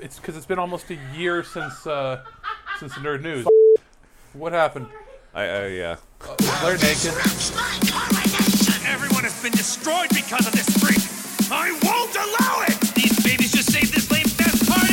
It's because it's been almost a year since the Nerd News. What happened? Yeah. They're naked. Everyone has been destroyed because of this freak. I won't allow it. These babies just saved this lame fest party.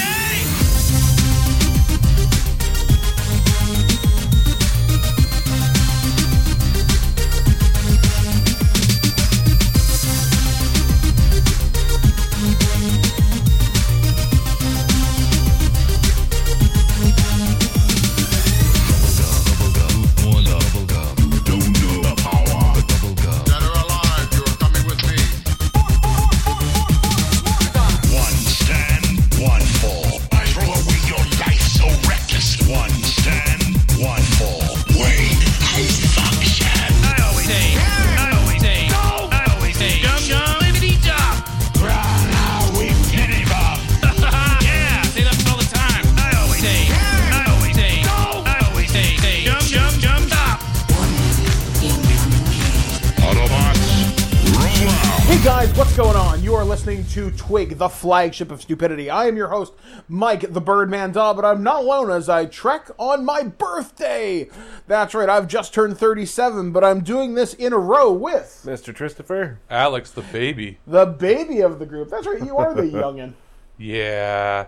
What's going on? You are listening to Twig, the flagship of stupidity. I am your host, Mike the Birdman Daw, but I'm not alone as I trek on my birthday. That's right, I've just turned 37, but I'm doing this in a row with Mr. Christopher. Alex, the baby. The baby of the group. That's right, you are the youngin'. Yeah.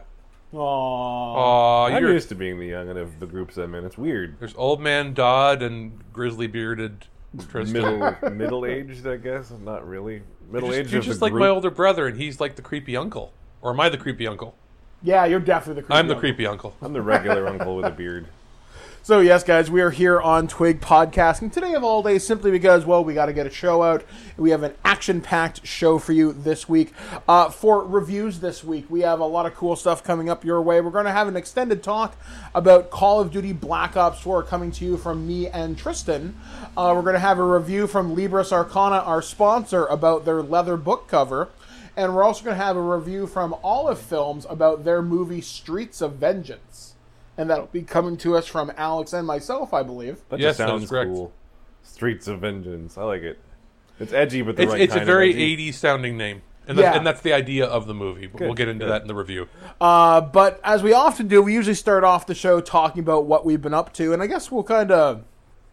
Aww. I'm used to being the youngin' of the groups I'm in. It's weird. There's Old Man Dodd and Grizzly Bearded Tristan. Middle-aged, I guess. Not really. Middle-aged You're of just the like group. my older brother, and he's like the creepy uncle. Or am I the creepy uncle? Yeah, you're definitely the creepy I'm the uncle. creepy uncle. I'm the regular uncle with a beard. So yes, guys, we are here on Twig Podcasting today of all days simply because, well, we got to get a show out. We have an action-packed show for you this week. For reviews this week, we have a lot of cool stuff coming up your way. We're going to have an extended talk about Call of Duty Black Ops 4 coming to you from me and Tristan. We're going to have a review from Libris Arcana, our sponsor, about their leather book cover. And we're also going to have a review from Olive Films about their movie Streets of Vengeance. And that'll be coming to us from Alex and myself, I believe. That Yes, just that sounds is correct. cool. Streets of Vengeance. I like it. It's edgy, but the right It's kind a very of edgy. 80s sounding name. And Yeah. that's the idea of the movie. But Good, we'll get into good. that in the review. But as we often do, we usually start off the show talking about what we've been up to. And I guess we'll kind of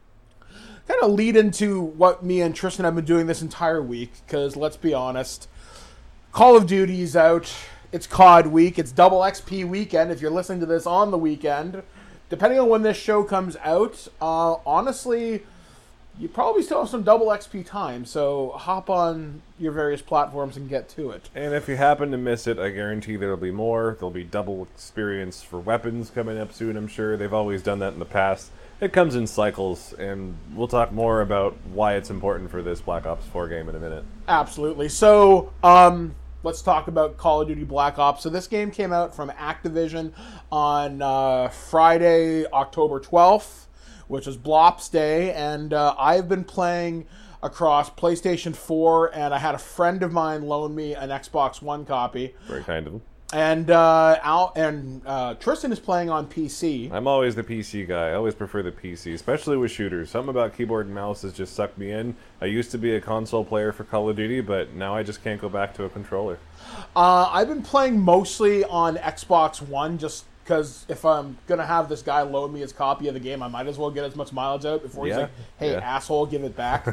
lead into what me and Tristan have been doing this entire week. Because let's be honest, Call of Duty's out. It's COD week. It's double XP weekend if you're listening to this on the weekend. Depending on when this show comes out, honestly, you probably still have some double XP time. So hop on your various platforms and get to it. And if you happen to miss it, I guarantee there'll be more. There'll be double experience for weapons coming up soon, I'm sure. They've always done that in the past. It comes in cycles, and we'll talk more about why it's important for this Black Ops 4 game in a minute. Absolutely. So, let's talk about Call of Duty Black Ops. So this game came out from Activision on Friday, October 12th, which was Blops Day, and I've been playing across PlayStation 4, and I had a friend of mine loan me an Xbox One copy. Very kind of them. And Tristan is playing on PC. I'm always the PC guy. I always prefer the PC, especially with shooters. Something about keyboard and mouse has just sucked me in. I used to be a console player for Call of Duty, but now I just can't go back to a controller. I've been playing mostly on Xbox One just because if I'm going to have this guy load me his copy of the game, I might as well get as much mileage out before he's Yeah, like, hey, yeah. asshole, give it back.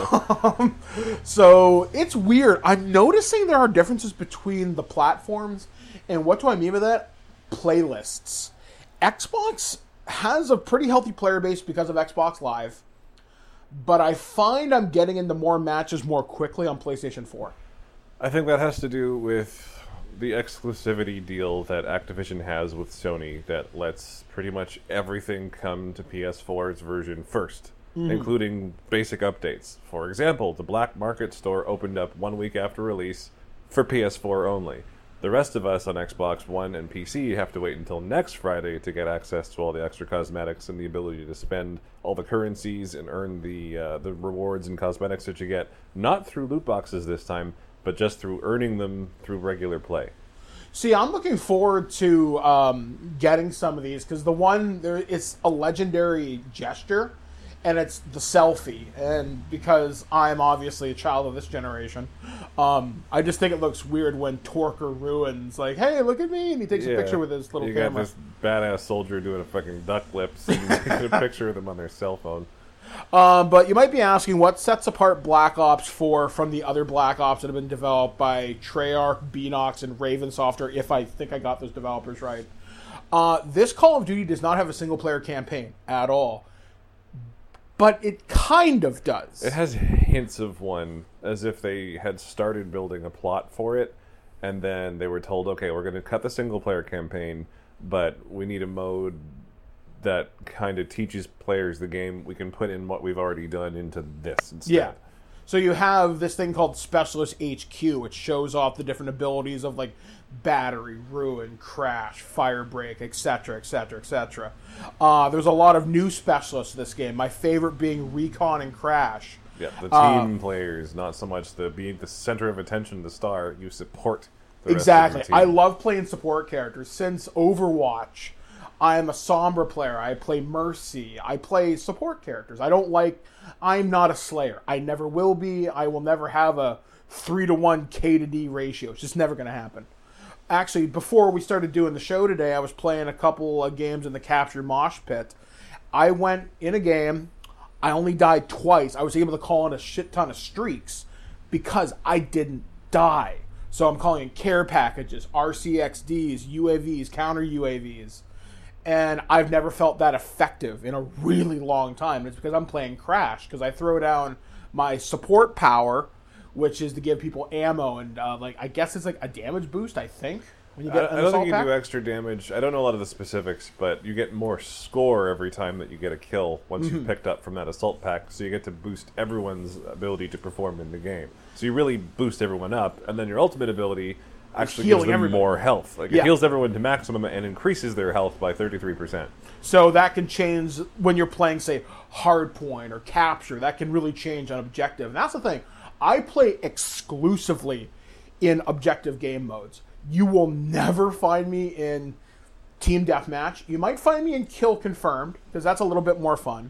So it's weird. I'm noticing there are differences between the platforms. And what do I mean by that? Playlists. Xbox has a pretty healthy player base because of Xbox Live. But I find I'm getting into more matches more quickly on PlayStation 4. I think that has to do with the exclusivity deal that Activision has with Sony that lets pretty much everything come to PS4's version first, including basic updates. For example, the Black Market store opened up 1 week after release for PS4 only. The rest of us on Xbox One and PC have to wait until next Friday to get access to all the extra cosmetics and the ability to spend all the currencies and earn the rewards and cosmetics that you get, not through loot boxes this time, but just through earning them through regular play. See, I'm looking forward to getting some of these because the one there it's a legendary gesture, and it's the selfie. And because I'm obviously a child of this generation, I just think it looks weird when Torker Ruin's like, "Hey, look at me," and he takes a picture with his little camera. You got this badass soldier doing a fucking duck lips and taking a picture of them on their cell phone. But you might be asking, what sets apart Black Ops 4 from the other Black Ops that have been developed by Treyarch, Beenox, and Raven Software, if I think I got those developers right. This Call of Duty does not have a single-player campaign at all. But it kind of does. It has hints of one, as if they had started building a plot for it, and then they were told, okay, we're going to cut the single-player campaign, but we need a mode that kind of teaches players the game. We can put in what we've already done into this instead. Yeah. So you have this thing called Specialist HQ, which shows off the different abilities of like battery, ruin, crash, fire break, etc., etc., etc. There's a lot of new specialists in this game. My favorite being Recon and Crash. Yeah, the team players, not so much being the center of attention, the star. You support the Exactly. rest of your I team. love playing support characters. Since Overwatch, I'm a Sombra player. I play Mercy. I play support characters. I'm not a Slayer. I never will be. I will never have a 3-to-1 K to D ratio. It's just never going to happen. Actually, before we started doing the show today, I was playing a couple of games in the Capture Mosh Pit. I went in a game. I only died twice. I was able to call in a shit ton of streaks because I didn't die. So I'm calling in care packages, RCXDs, UAVs, counter UAVs. And I've never felt that effective in a really long time. And it's because I'm playing Crash, because I throw down my support power, which is to give people ammo and I guess it's like a damage boost, I think, when you get an I don't assault think you pack. do extra damage. I don't know a lot of the specifics, but you get more score every time that you get a kill once you've picked up from that assault pack, so you get to boost everyone's ability to perform in the game. So you really boost everyone up, and then your ultimate ability actually gives healing them everybody. more health. Like Yeah. it heals everyone to maximum and increases their health by 33%. So that can change when you're playing, say, Hardpoint or Capture. That can really change on objective. And that's the thing. I play exclusively in objective game modes. You will never find me in Team Deathmatch. You might find me in Kill Confirmed, because that's a little bit more fun.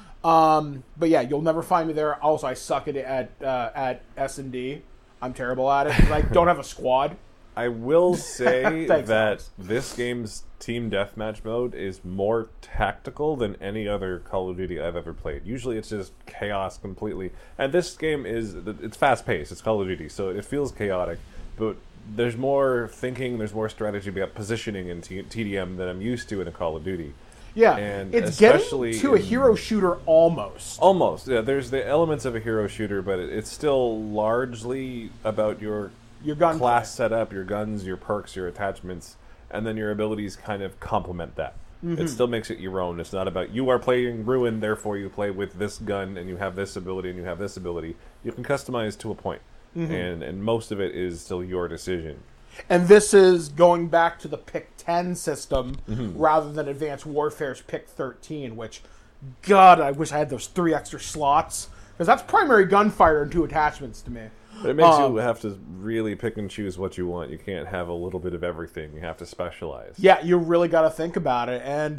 But yeah, you'll never find me there. Also, I suck at S&D. I'm terrible at it, because I don't have a squad. I will say Thanks, that Alex. this game's team deathmatch mode is more tactical than any other Call of Duty I've ever played. Usually it's just chaos completely. And this game it's fast-paced. It's Call of Duty, so it feels chaotic. But there's more thinking, there's more strategy about positioning in TDM than I'm used to in a Call of Duty. Yeah, And it's especially getting to a hero shooter almost. Almost, yeah. There's the elements of a hero shooter, but it's still largely about your gun class setup, your guns, your perks, your attachments, and then your abilities kind of complement that. It still makes it your own. It's not about you are playing Ruin, therefore you play with this gun and you have this ability and you have this ability. You can customize to a point, and most of it is still your decision. And this is going back to the Pick 10 system rather than Advanced Warfare's Pick 13, which, God, I wish I had those 3 extra slots. Because that's primary gunfire and 2 attachments to me. But it makes you have to really pick and choose what you want. You can't have a little bit of everything. You have to specialize. Yeah, you really got to think about it. And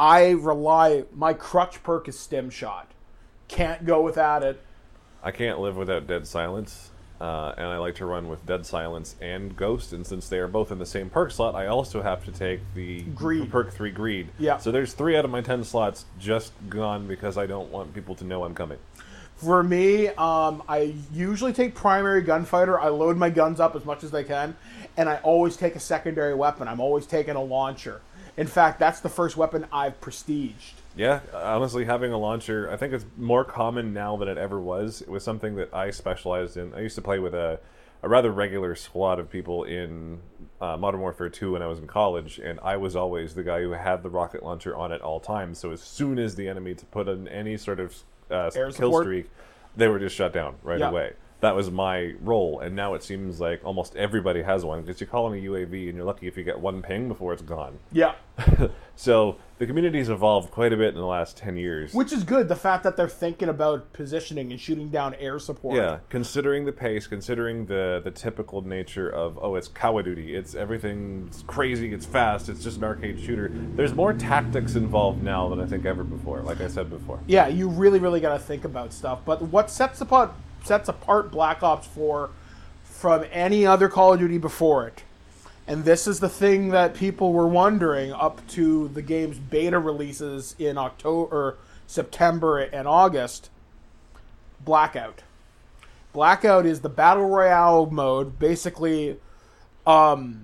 my crutch perk is Stim Shot. Can't go without it. I can't live without Dead Silence, and I like to run with Dead Silence and Ghost, and since they are both in the same perk slot, I also have to take the Greed. perk 3 Greed. Yeah. So there's 3 out of my 10 slots just gone because I don't want people to know I'm coming. For me, I usually take primary gunfighter. I load my guns up as much as I can, and I always take a secondary weapon. I'm always taking a launcher. In fact, that's the first weapon I've prestiged. Yeah, honestly, having a launcher, I think it's more common now than it ever was. It was something that I specialized in. I used to play with a rather regular squad of people in Modern Warfare 2 when I was in college, and I was always the guy who had the rocket launcher on at all times. So as soon as the enemy to put in any sort of kill support. streak, they were just shut down right Yeah. away. that was my role, and now it seems like almost everybody has one, because you call on a UAV and you're lucky if you get one ping before it's gone. Yeah. So the community's evolved quite a bit in the last 10 years. Which is good, the fact that they're thinking about positioning and shooting down air support. Yeah, considering the pace, considering the typical nature of, it's Call of Duty, it's everything's crazy, it's fast, it's just an arcade shooter. There's more tactics involved now than I think ever before, like I said before. Yeah, you really, really got to think about stuff. But what sets apart Black Ops 4 from any other Call of Duty before it, and this is the thing that people were wondering up to the game's beta releases in September and August, Blackout. Blackout is the Battle Royale mode, basically PUBG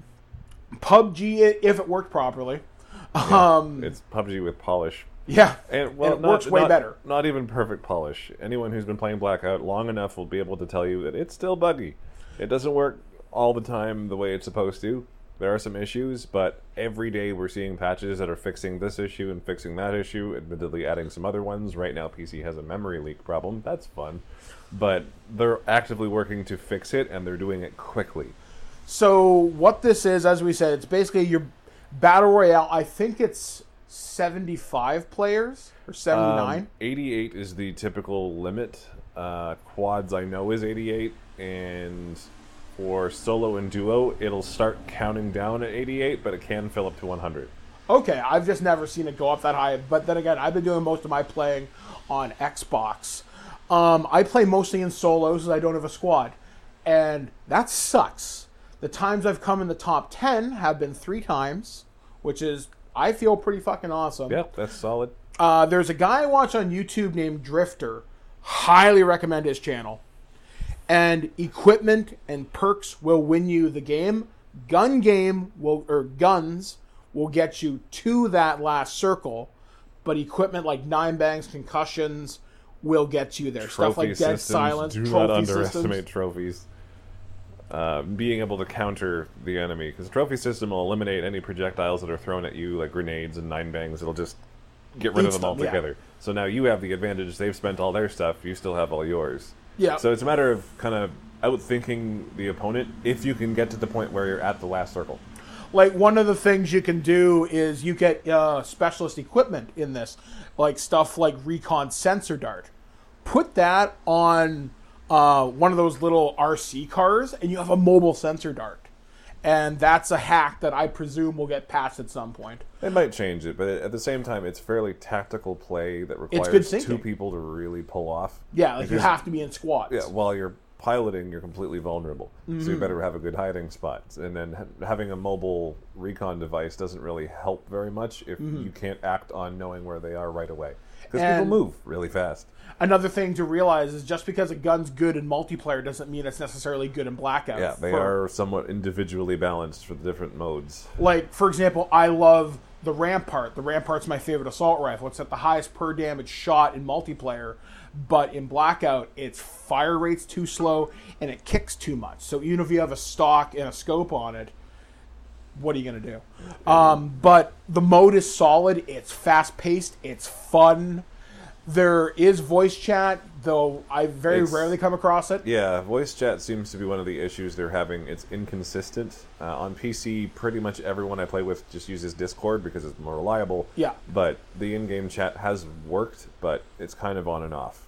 if it worked properly. It's PUBG with polish. Yeah, and it works way better. Not even perfect polish. Anyone who's been playing Blackout long enough will be able to tell you that it's still buggy. It doesn't work all the time the way it's supposed to. There are some issues, but every day we're seeing patches that are fixing this issue and fixing that issue, admittedly adding some other ones. Right now, PC has a memory leak problem. That's fun. But they're actively working to fix it, and they're doing it quickly. So what this is, as we said, it's basically your Battle Royale. I think it's 75 players or 79. 88 is the typical limit. Quads I know is 88, and for solo and duo it'll start counting down at 88, but it can fill up to 100. Okay, I've just never seen it go up that high. But then again, I've been doing most of my playing on Xbox. I play mostly in solos as I don't have a squad, and that sucks. The times I've come in the top 10 have been 3 times, which is, I feel, pretty fucking awesome. Yep, that's solid. There's a guy I watch on YouTube named Drifter. Highly recommend his channel. And equipment and perks will win you the game. Guns will get you to that last circle, but equipment like 9 bangs, concussions will get you there. Stuff like Dead Silence, do not underestimate trophies. Being able to counter the enemy, because the trophy system will eliminate any projectiles that are thrown at you, like grenades and 9 bangs. It'll just get rid of them altogether. Yeah. So now you have the advantage. They've spent all their stuff. You still have all yours. Yeah. So it's a matter of kind of outthinking the opponent if you can get to the point where you're at the last circle. Like, one of the things you can do is you get specialist equipment in this, like stuff like Recon Sensor Dart. Put that on one of those little RC cars, and you have a mobile sensor dart. And that's a hack that I presume will get patched at some point. It might change it, but at the same time, it's fairly tactical play that requires 2 people to really pull off. Yeah, like, you have to be in squads. Yeah, while you're piloting, you're completely vulnerable. Mm-hmm. So you better have a good hiding spot. And then having a mobile recon device doesn't really help very much if you can't act on knowing where they are right away. Because people move really fast. Another thing to realize is just because a gun's good in multiplayer doesn't mean it's necessarily good in Blackout. Yeah, they are somewhat individually balanced for the different modes. Like, for example, I love the Rampart. The Rampart's my favorite assault rifle. It's at the highest per damage shot in multiplayer, but in Blackout, its fire rate's too slow and it kicks too much. So even if you have a stock and a scope on it, what are you going to do? But the mode is solid. It's fast-paced. It's fun. There is voice chat, though I very rarely come across it. Yeah, voice chat seems to be one of the issues they're having. It's inconsistent. On PC, pretty much everyone I play with just uses Discord because it's more reliable. Yeah. But the in-game chat has worked, but it's kind of on and off.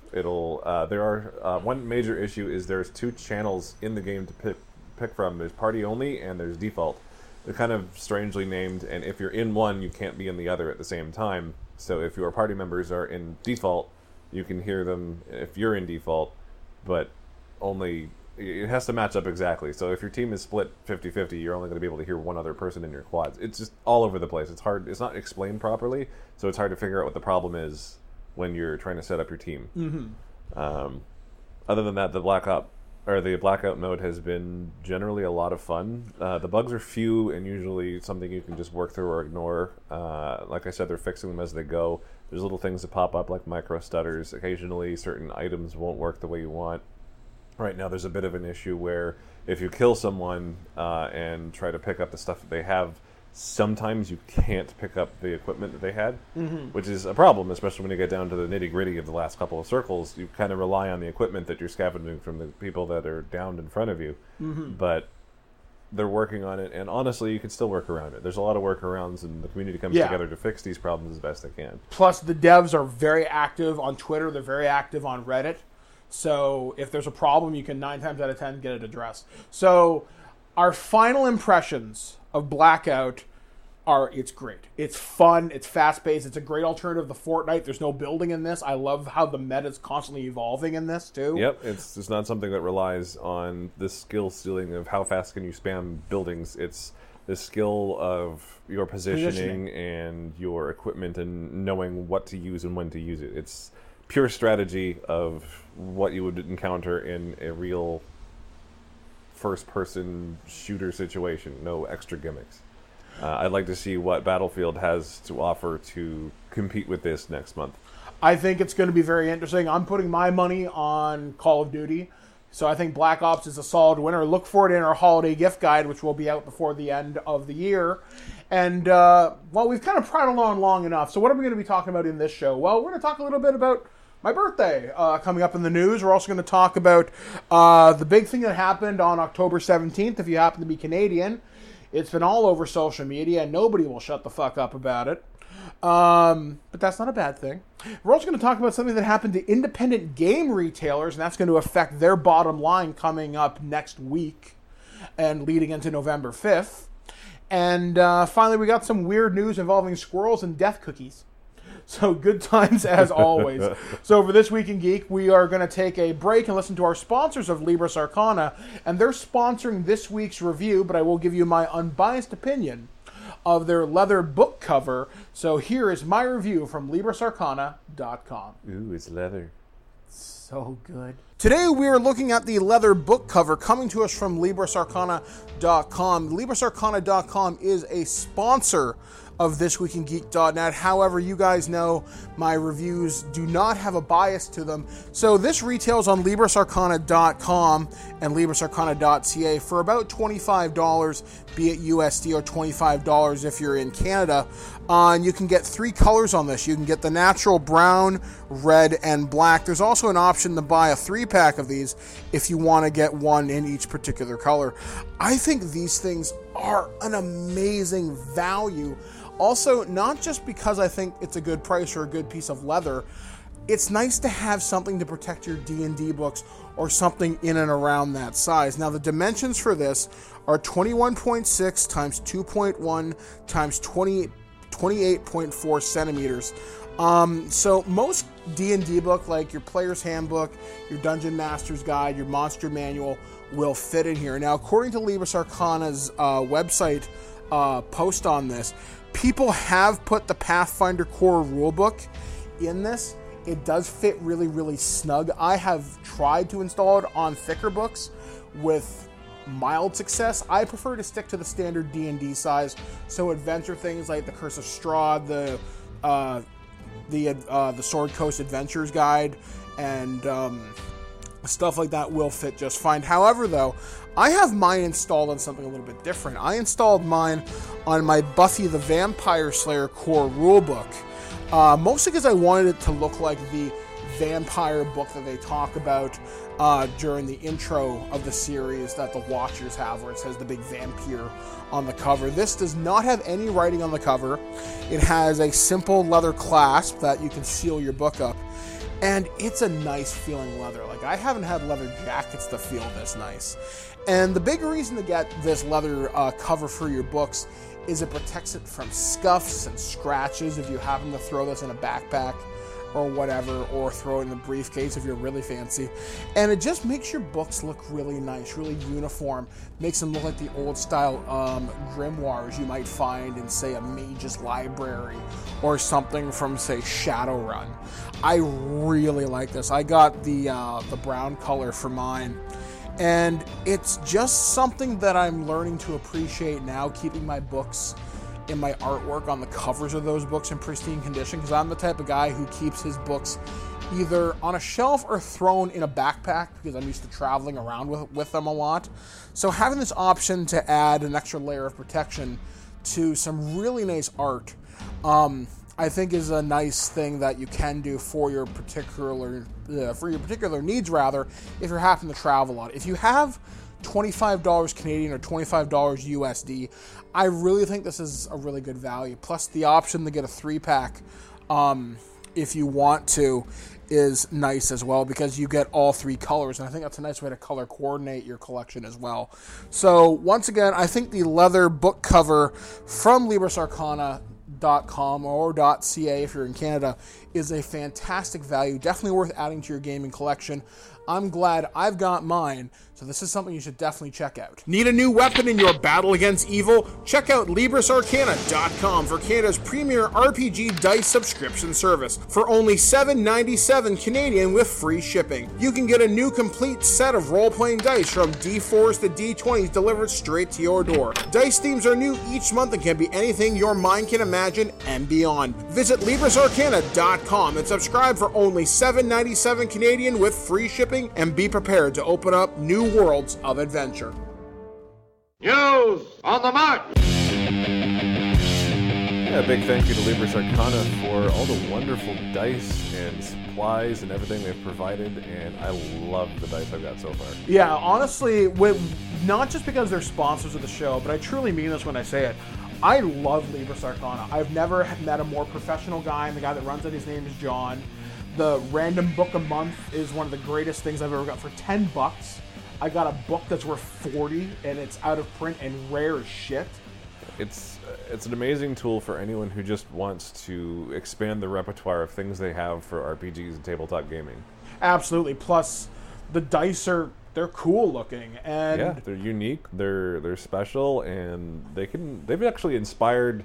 One major issue is there's 2 channels in the game to pick from. There's party only and there's default. They're kind of strangely named, and if you're in one, you can't be in the other at the same time. So if your party members are in default, you can hear them if you're in default, but only it has to match up exactly. So if your team is split 50-50, you're only going to be able to hear one other person in your quads. It's just all over the place. It's hard. It's not explained properly, so it's hard to figure out what the problem is when you're trying to set up your team. Mm-hmm. Other than that, the Blackout mode has been generally a lot of fun. The bugs are few and usually something you can just work through or ignore. Like I said, they're fixing them as they go. There's little things that pop up like micro stutters. Occasionally, certain items won't work the way you want. Right now, there's a bit of an issue where if you kill someone and try to pick up the stuff that they have, sometimes you can't pick up the equipment that they had, which is a problem, especially when you get down to the nitty-gritty of the last couple of circles. You kind of rely on the equipment that you're scavenging from the people that are downed in front of you. But they're working on it, and honestly, you can still work around it. There's a lot of workarounds, and the community comes together to fix these problems as best they can. Plus, the devs are very active on Twitter. They're very active on Reddit. So if there's a problem, you can 9 times out of 10 get it addressed. So our final impressions of Blackout are, it's great. It's fun. It's fast-paced. It's a great alternative to Fortnite. There's no building in this. I love how the meta is constantly evolving in this, too. Yep, it's not something that relies on the skill ceiling of how fast can you spam buildings. It's the skill of your positioning and your equipment and knowing what to use and when to use it. It's pure strategy of what you would encounter in a real first-person shooter situation. No extra gimmicks. I'd like to see what Battlefield has to offer to compete with this next month. I think it's going to be very interesting. I'm putting my money on Call of Duty. So I think Black Ops is a solid winner. Look for it in our holiday gift guide, which will be out before the end of the year. And, well, we've kind of prattled on long enough. So what are we going to be talking about in this show? Well, we're going to talk a little bit about my birthday coming up in the news. We're also going to talk about the big thing that happened on October 17th, if you happen to be Canadian. It's been all over social media, and nobody will shut the fuck up about it. But that's not a bad thing. We're also going to talk about something that happened to independent game retailers, and that's going to affect their bottom line coming up next week and leading into November 5th. And finally, we got some weird news involving squirrels and death cookies. So good times as always. So for This Week in Geek, we are going to take a break and listen to our sponsors of Libris Arcana, and they're sponsoring this week's review, but I will give you my unbiased opinion of their leather book cover. So here is my review from LibrisArcana.com. Ooh, it's leather. So good. Today we are looking at the leather book cover coming to us from LibrisArcana.com. LibrisArcana.com is a sponsor of ThisWeekinGeek.net. However, you guys know my reviews do not have a bias to them. So this retails on LibrisArcana.com and LibrisArcana.ca for about $25, be it USD or $25 if you're in Canada. And you can get 3 colors on this. You can get the natural brown, red, and black. There's also an option to buy a 3-pack of these if you want to get one in each particular color. I think these things are an amazing value. Also, not just because I think it's a good price or a good piece of leather, it's nice to have something to protect your D&D books or something in and around that size. Now, the dimensions for this are 21.6 times 2.1 times 28.4 centimeters. So most D&D book, like your Player's Handbook, your Dungeon Master's Guide, your Monster Manual, will fit in here. Now, according to Libris Arcana's website post on this, people have put the Pathfinder Core Rulebook in this. It does fit really, really snug. I have tried to install it on thicker books with mild success. I prefer to stick to the standard D&D size. So adventure things like the Curse of Strahd, the Sword Coast Adventures Guide, and stuff like that will fit just fine. However, though, I have mine installed on something a little bit different. I installed mine on my Buffy the Vampire Slayer core rulebook, mostly because I wanted it to look like the vampire book that they talk about during the intro of the series that the Watchers have, where it says the big vampire on the cover. This does not have any writing on the cover. It has a simple leather clasp that you can seal your book up. And it's a nice feeling leather. Like, I haven't had leather jackets that feel this nice. And the big reason to get this leather cover for your books is it protects it from scuffs and scratches if you happen to throw this in a backpack or whatever, or throw it in the briefcase if you're really fancy. And it just makes your books look really nice, really uniform. Makes them look like the old style grimoires you might find in, say, a mage's library or something from, say, Shadowrun. I really like this. I got the brown color for mine. And it's just something that I'm learning to appreciate now, keeping my books in my artwork on the covers of those books in pristine condition, because I'm the type of guy who keeps his books either on a shelf or thrown in a backpack because I'm used to traveling around with them a lot. So having this option to add an extra layer of protection to some really nice art, I think is a nice thing that you can do for your particular needs, rather, if you're having to travel a lot. If you have $25 Canadian or $25 USD, I really think this is a really good value. Plus the option to get a 3-pack, if you want to, is nice as well, because you get all 3 colors, and I think that's a nice way to color coordinate your collection as well. So once again, I think the leather book cover from LibrisArcana.com or .ca if you're in Canada is a fantastic value, definitely worth adding to your gaming collection. I'm glad I've got mine, so this is something you should definitely check out. Need a new weapon in your battle against evil? Check out LibrisArcana.com for Canada's premier RPG dice subscription service for only $7.97 Canadian with free shipping. You can get a new complete set of role-playing dice from D4s to D20s delivered straight to your door. Dice themes are new each month and can be anything your mind can imagine and beyond. Visit LibrisArcana.com and subscribe for only $7.97 Canadian with free shipping, and be prepared to open up new worlds of adventure. News on the march! Yeah, big thank you to Libris Arcana for all the wonderful dice and supplies and everything they've provided, and I love the dice I've got so far. Yeah, honestly, not just because they're sponsors of the show, but I truly mean this when I say it. I love Libris Arcana. I've never met a more professional guy, and the guy that runs it, his name is John. The random book a month is one of the greatest things I've ever got. For $10, I got a book that's worth $40, and it's out of print and rare as shit. It's an amazing tool for anyone who just wants to expand the repertoire of things they have for RPGs and tabletop gaming. Absolutely. Plus, the dice they're cool looking, and yeah, they're unique. They're special, and they've actually inspired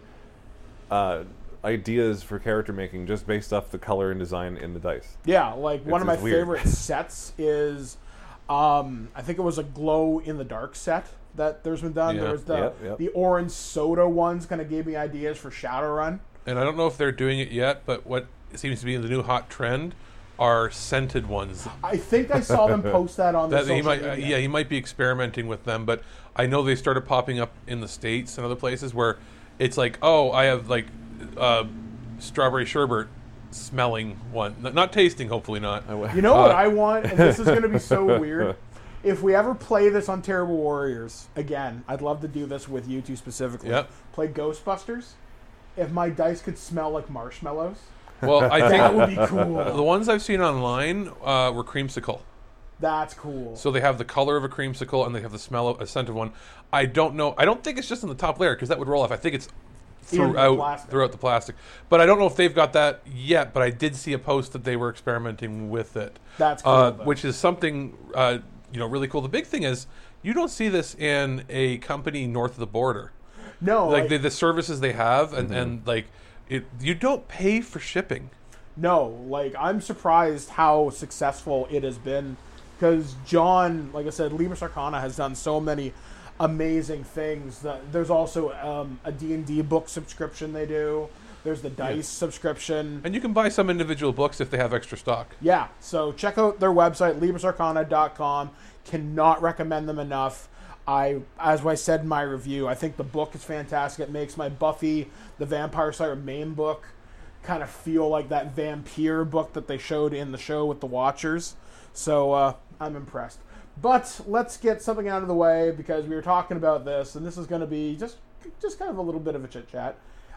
ideas for character making just based off the color and design in the dice. Yeah, like one of my weird. favorite sets is, I think it was a glow in the dark set that there's been done. Yeah. There was the orange soda ones, kind of gave me ideas for Shadowrun. And I don't know if they're doing it yet, but what seems to be the new hot trend are scented ones. I think I saw them post that on the social media. Yeah, he might be experimenting with them, but I know they started popping up in the States and other places where it's like, oh, I have like strawberry sherbet smelling one, not tasting, hopefully not. You know what I want, and this is going to be so weird. If we ever play this on Terrible Warriors again, I'd love to do this with you two specifically. Yep. Play Ghostbusters. If my dice could smell like marshmallows, Well, I think that would be cool. the ones I've seen online were creamsicle. That's cool. So they have the color of a creamsicle and they have the smell of a scented one. I don't know. I don't think it's just in the top layer because that would roll off. I think it's throughout the plastic. But I don't know if they've got that yet. But I did see a post that they were experimenting with it. That's cool. Which is something really cool. The big thing is you don't see this in a company north of the border. No, like the services they have, and like you don't pay for shipping. No, like I'm surprised how successful it has been because John, like I said, Libris Arcana has done so many amazing things. There's also a D&D book subscription they do. There's the dice subscription. And you can buy some individual books if they have extra stock. Yeah, so check out their website, LibrisArcana.com. Cannot recommend them enough. As I said in my review, I think the book is fantastic. It makes my Buffy the Vampire Slayer main book kind of feel like that vampire book that they showed in the show with the Watchers. So I'm impressed. But let's get something out of the way because we were talking about this, and this is going to be just kind of a little bit of a chit-chat.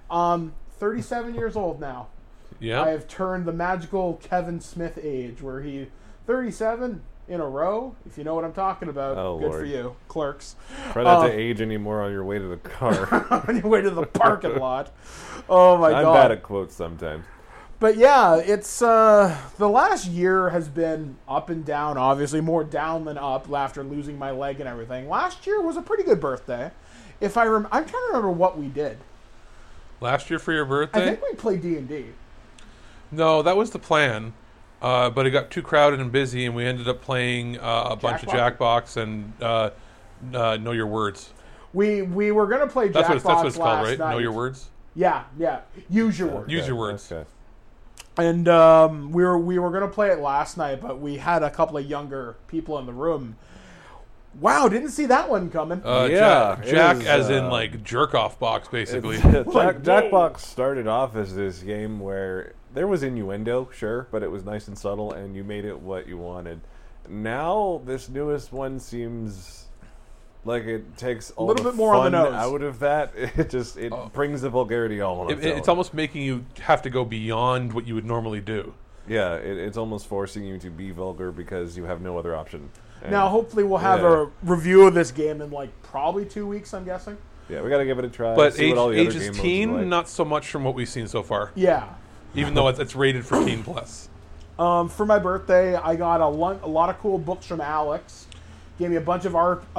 37 years old now. Yeah. I have turned the magical Kevin Smith age where he 37 in a row, if you know what I'm talking about. Oh, good Lord. for you. Clerks. Try not to age anymore on your way to the car. On your way to the parking lot. Oh, my God. I'm bad at quotes sometimes. But yeah, it's the last year has been up and down, obviously. More down than up after losing my leg and everything. Last year was a pretty good birthday. I'm trying to remember what we did. Last year for your birthday? I think we played D&D. No, that was the plan. But it got too crowded and busy, and we ended up playing a bunch of Jackbox and Know Your Words. We were going to play Jackbox That's what it's called, right? night. Know Your Words? Yeah. Use Your Words. Use Your Words. Okay. And we were going to play it last night, but we had a couple of younger people in the room. Wow, didn't see that one coming. Yeah, Jack it is, as in like jerk-off box, basically. Jackbox started off as this game where there was innuendo, sure, but it was nice and subtle, and you made it what you wanted. Now, this newest one seems like it takes all little the bit more on fun the nose. out of that. It brings the vulgarity all on its own. It's almost making you have to go beyond what you would normally do. Yeah, it's almost forcing you to be vulgar because you have no other option. And Now, hopefully, we'll have a review of this game in like probably 2 weeks, I'm guessing. yeah, we got to give it a try. But see what all the other game ages modes are teen, like. not so much from what we've seen so far. Yeah. Even though it's rated for teen plus. For my birthday, I got a lot of cool books from Alex. Gave me a bunch of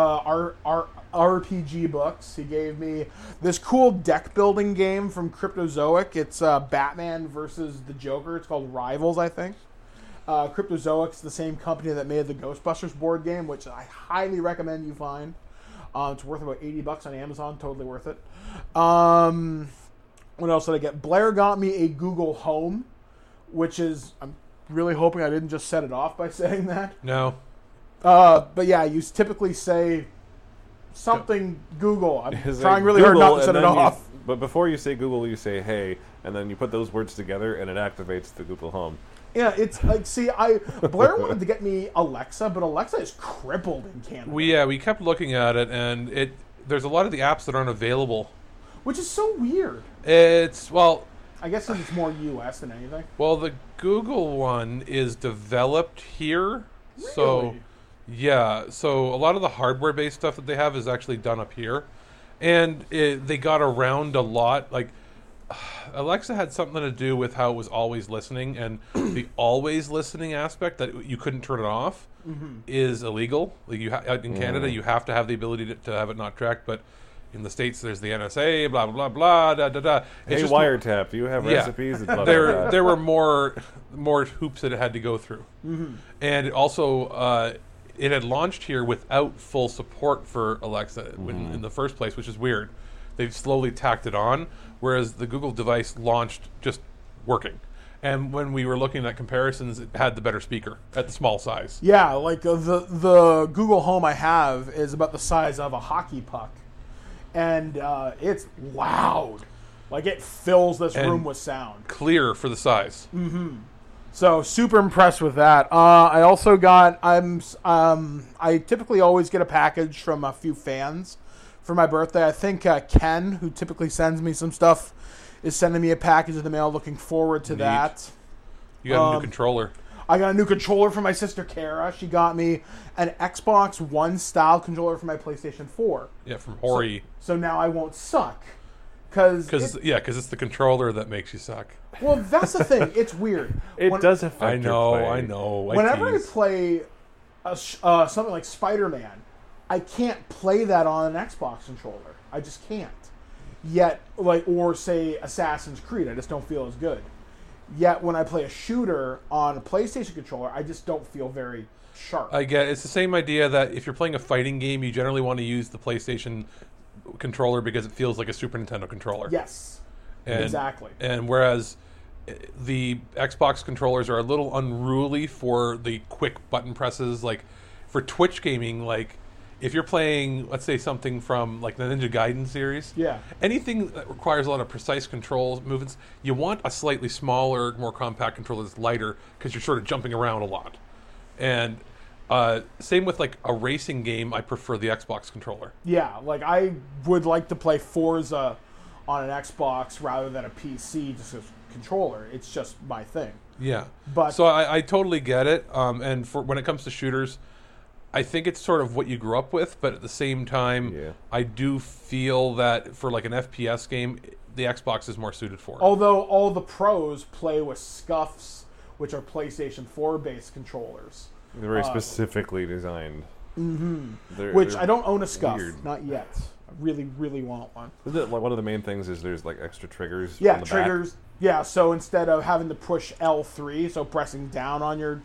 RPG books. He gave me this cool deck building game from Cryptozoic. It's Batman versus the Joker. It's called Rivals, I think. Cryptozoic's the same company that made the Ghostbusters board game, which I highly recommend you find. It's worth about $80 on Amazon. Totally worth it. What else did I get? Blair got me a Google Home, which is... I'm really hoping I didn't just set it off by saying that. No. But yeah, you typically say something Google. I'm Is trying it really hard Google, not to set and it then off. But before you say Google, you say hey, and then you put those words together, and it activates the Google Home. Yeah, it's like, see, Blair wanted to get me Alexa, but Alexa is crippled in Canada. We kept looking at it, and there's a lot of the apps that aren't available. Which is so weird. I guess it's more US than anything. Well, the Google one is developed here. Really? So, yeah. So a lot of the hardware-based stuff that they have is actually done up here. And they got around a lot. Like, Alexa had something to do with how it was always listening, and the always listening aspect, that you couldn't turn it off, is illegal. Like in Canada, you have to have the ability to have it not tracked, but in the States, there's the NSA, blah, blah, blah, blah, da, da, da. Hey, wiretap, do you have recipes? Blah, blah, blah. There were more hoops that it had to go through. And it also, it had launched here without full support for Alexa in the first place, which is weird. They've slowly tacked it on, whereas the Google device launched just working. And when we were looking at comparisons, it had the better speaker at the small size. Yeah, like the Google Home I have is about the size of a hockey puck. And it's loud. Like, it fills this room with sound. Clear for the size. So, super impressed with that. I also got... I typically always get a package from a few fans for my birthday. I think Ken, who typically sends me some stuff, is sending me a package in the mail. Looking forward to that. You got a new controller. I got a new controller from my sister Kara. She got me an Xbox One style controller for my PlayStation 4. Yeah, from Hori. So now I won't suck. Because it's the controller that makes you suck. Well, that's the thing. It's weird. It does affect your play. I know. Whenever I play something like Spider-Man, I can't play that on an Xbox controller. I just can't. Yet, or say Assassin's Creed, I just don't feel as good. Yet when I play a shooter on a PlayStation controller, I just don't feel very sharp. I get it's the same idea that if you're playing a fighting game, you generally want to use the PlayStation controller because it feels like a Super Nintendo controller. Yes, exactly. And whereas the Xbox controllers are a little unruly for the quick button presses, like for Twitch gaming, like if you're playing, let's say, something from like the Ninja Gaiden series, anything that requires a lot of precise control movements, you want a slightly smaller, more compact controller that's lighter because you're sort of jumping around a lot. And same with like a racing game, I prefer the Xbox controller. Yeah, like I would like to play Forza on an Xbox rather than a PC, just as a controller. It's just my thing. Yeah, but so I totally get it. And for when it comes to shooters, I think it's sort of what you grew up with, but at the same time, I do feel that for like an FPS game, the Xbox is more suited for it. Although all the pros play with SCUFs, which are PlayStation 4-based controllers. They're very specifically designed. Which I don't own a SCUF, not yet. I really, really want one. Isn't it like one of the main things is there's like extra triggers? Yeah, on the triggers. back? Yeah, so instead of having to push L3, so pressing down on your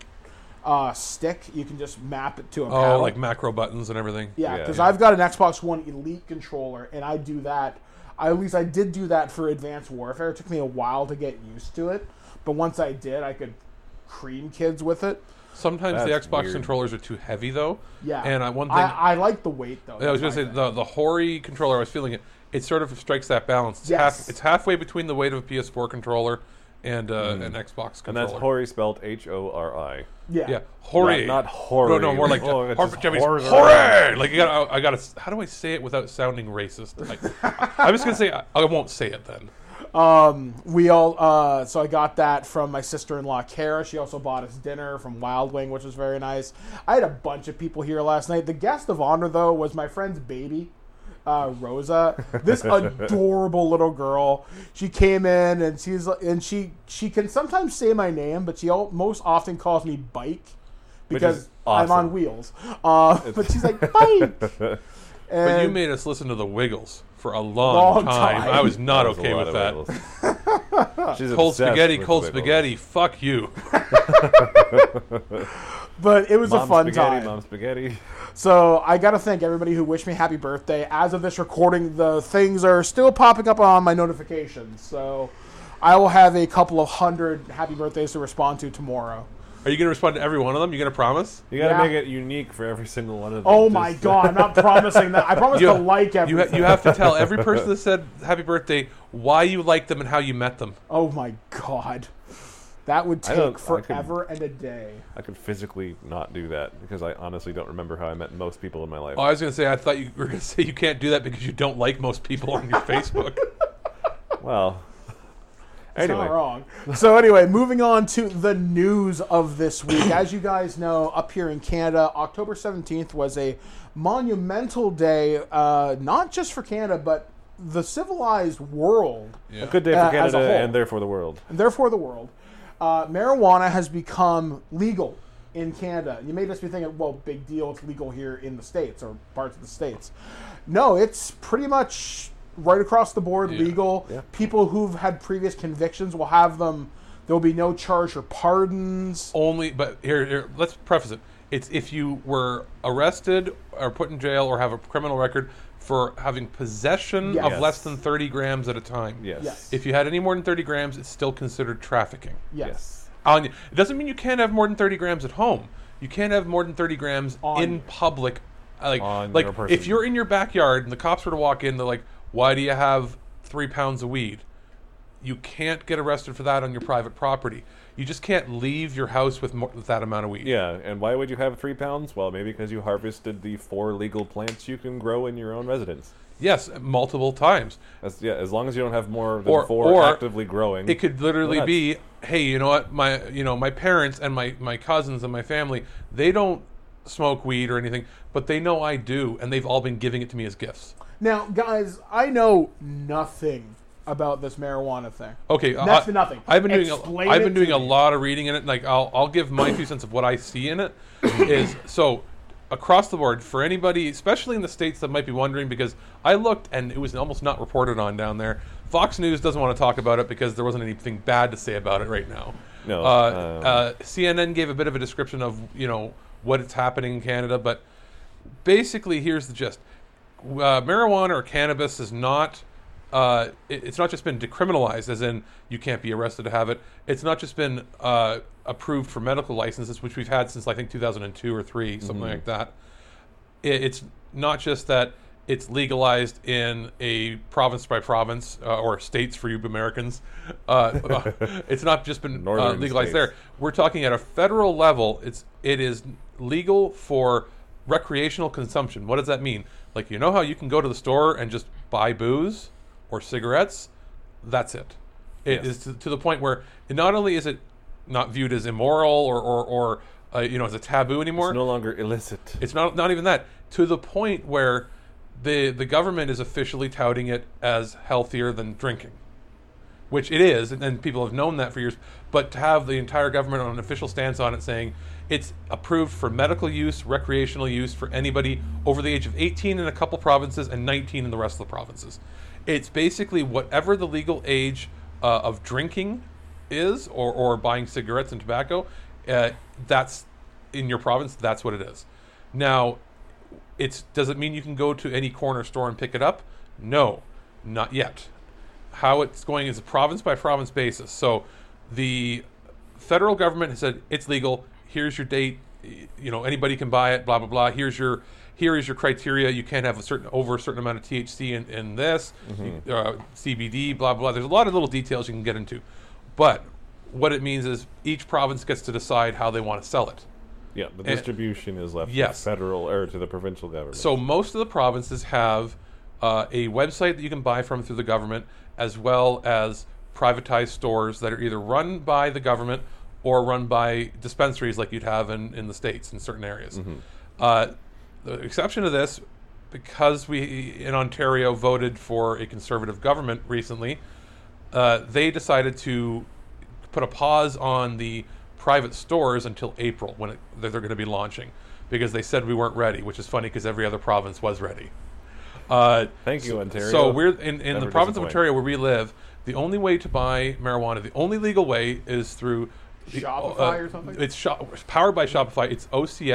stick, you can just map it to a paddle. Like macro buttons and everything. Yeah, because I've got an Xbox One Elite controller, and I do that. At least I did do that for Advanced Warfare. It took me a while to get used to it, but once I did, I could cream kids with it. Sometimes the That's Xbox weird. controllers are too heavy, though. Yeah. And one thing I like the weight, though. I was going That's to my say thing. the Hori controller. I was feeling it. It sort of strikes that balance. It's Yes. it's halfway between the weight of a PS4 controller and an Xbox And controller. that's Hori spelled Hori. Yeah. Yeah, Hori. Not Hori. No, more like Oh, it's Hori. just Japanese, Hori. Hori. Like I gotta. How do I say it without sounding racist? I'm just gonna say I won't say it then. We all, so I got that from my sister-in-law, Kara. She also bought us dinner from Wild Wing, which was very nice. I had a bunch of people here last night. The guest of honor, though, was my friend's baby, Rosa. This adorable little girl. She came in, and she can sometimes say my name, but she most often calls me Bike because is awesome. I'm on wheels. But she's like, Bike! But you made us listen to the Wiggles for a long time. I was not That was a okay lot with of that. Wiggles. She's Cold obsessed spaghetti, with cold Wiggles. spaghetti. Fuck you. But it was a Mom fun spaghetti, time. Mom spaghetti. So I got to thank everybody who wished me happy birthday. As of this recording, the things are still popping up on my notifications. So I will have a couple of hundred happy birthdays to respond to tomorrow. Are you going to respond to every one of them? You going to promise? You got to Yeah. make it unique for every single one of them. Oh my God, I'm not promising that. I promise to like everything. You have to tell every person that said happy birthday why you liked them and how you met them. Oh my God. That would I don't- take forever and a day. I could physically not do that because I honestly don't remember how I met most people in my life. Oh, I was going to say, I thought you were going to say you can't do that because you don't like most people on your Facebook. Well, It's anyway. not wrong. So anyway, moving on to the news of this week. As you guys know, up here in Canada, October 17th was a monumental day, not just for Canada, but the civilized world, Yeah. A good day for as a Canada whole. and therefore the world. and therefore the world. Marijuana has become legal in Canada. You may just be thinking, well, big deal, it's legal here in the States or parts of the States. No, it's pretty much right across the board legal. Yeah. People who've had previous convictions will have them. There will be no charge or pardons. Only, but here, let's preface it. It's if you were arrested or put in jail or have a criminal record for having possession Yes. of less than 30 grams at a time. Yes. Yes. If you had any more than 30 grams, it's still considered trafficking. Yes. On you. It doesn't mean you can't have more than 30 grams at home. You can't have more than 30 grams On in you. public. On Like your person. if you're in your backyard and the cops were to walk in, they're like, "Why do you have 3 pounds of weed?" You can't get arrested for that on your private property. You just can't leave your house with that amount of weed. Yeah, and why would you have 3 pounds? Well, maybe because you harvested the 4 legal plants you can grow in your own residence. Yes, multiple times. As long as you don't have more than Or- 4 or actively growing. It could literally Well, be, hey, you know what? My parents and my cousins and my family, they don't smoke weed or anything, but they know I do, and they've all been giving it to me as gifts. Now, guys, I know nothing about this marijuana thing. Okay, Next to nothing. I've been Explain I've it been to doing a me. lot of reading in it. Like I'll give my 2 cents of what I see in it. Is so across the board for anybody, especially in the States that might be wondering, because I looked and it was almost not reported on down there. Fox News doesn't want to talk about it because there wasn't anything bad to say about it right now. No, CNN gave a bit of a description of what's happening in Canada, but basically here's the gist: marijuana or cannabis is not. It's not just been decriminalized, as in you can't be arrested to have it. It's not just been approved for medical licenses, which we've had since I think 2002 or 3, something like that. It's not just that it's legalized in a province by province or states for you Americans. It's not just been Northern legalized states. there. We're talking at a federal level. It is legal for recreational consumption. What does that mean? Like, you know how you can go to the store and just buy booze or cigarettes? That's it. It is to the point where not only is it not viewed as immoral or as a taboo anymore. it's no longer illicit. It's not even that. To the point where the government is officially touting it as healthier than drinking, which it is, and people have known that for years. But to have the entire government on an official stance on it, saying it's approved for medical use, recreational use for anybody over the age of 18 in a couple provinces and 19 in the rest of the provinces. It's basically whatever the legal age of drinking is, or buying cigarettes and tobacco. That's in your province. That's what it is. Now, does it mean you can go to any corner store and pick it up? No, not yet. How it's going is a province by province basis. So the federal government has said it's legal. here's your date. Anybody can buy it. Blah blah blah. Here is your criteria. You can't have over a certain amount of THC in this, CBD. Blah blah. There's a lot of little details you can get into, but what it means is each province gets to decide how they want to sell it. Yeah, the distribution is left to the federal or to the provincial government. So most of the provinces have a website that you can buy from through the government, as well as privatized stores that are either run by the government or run by dispensaries like you'd have in the States in certain areas. The exception to this, because we in Ontario voted for a conservative government recently, they decided to put a pause on the private stores until April when they're going to be launching, because they said we weren't ready, which is funny because every other province was ready. Thank you, Ontario. So we're in the province of Ontario where we live. The only way to buy marijuana, the only legal way, is through Shopify or something. It's powered by Shopify. It's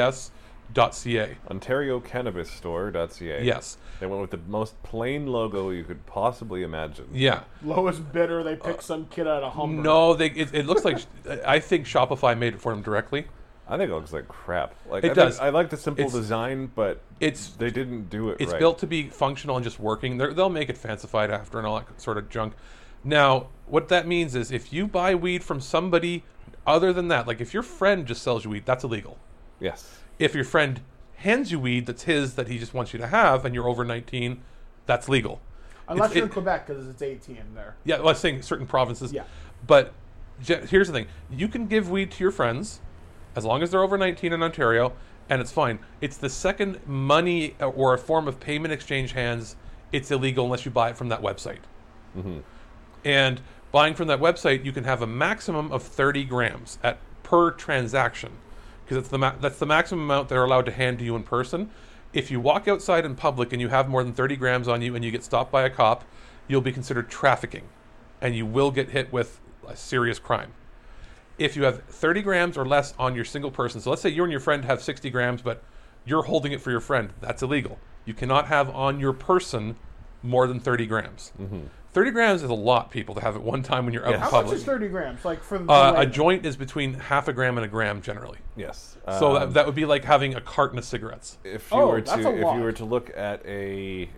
OCS.ca. OntarioCannabisStore.ca. Yes. They went with the most plain logo you could possibly imagine. Yeah. Lowest bidder. They picked some kid out of Humber. No, it looks like I think Shopify made it for them directly. I think it looks like crap. It does. I like the simple design, but they didn't do it right. It's built to be functional and just working. They'll make it fancified after and all that sort of junk. Now, what that means is if you buy weed from somebody other than that, like if your friend just sells you weed, that's illegal. Yes. If your friend hands you weed that's his that he just wants you to have and you're over 19, that's legal. Unless you're in Quebec because it's 18 there. Yeah, well, I was saying certain provinces. Yeah. But here's the thing. You can give weed to your friends as long as they're over 19 in Ontario, and it's fine. It's the second money or a form of payment exchange hands, it's illegal unless you buy it from that website. Mm-hmm. And buying from that website, you can have a maximum of 30 grams per transaction, because that's the maximum amount they're allowed to hand to you in person. If you walk outside in public and you have more than 30 grams on you and you get stopped by a cop, you'll be considered trafficking, and you will get hit with a serious crime. If you have 30 grams or less on your single person, so let's say you and your friend have 60 grams, but you're holding it for your friend, that's illegal. You cannot have on your person more than 30 grams. Mm-hmm. 30 grams is a lot, people, to have at one time when you're out in public. How much is 30 grams? Like for a joint is between half a gram and a gram generally. Yes. So that would be like having a carton of cigarettes. If you were to look at an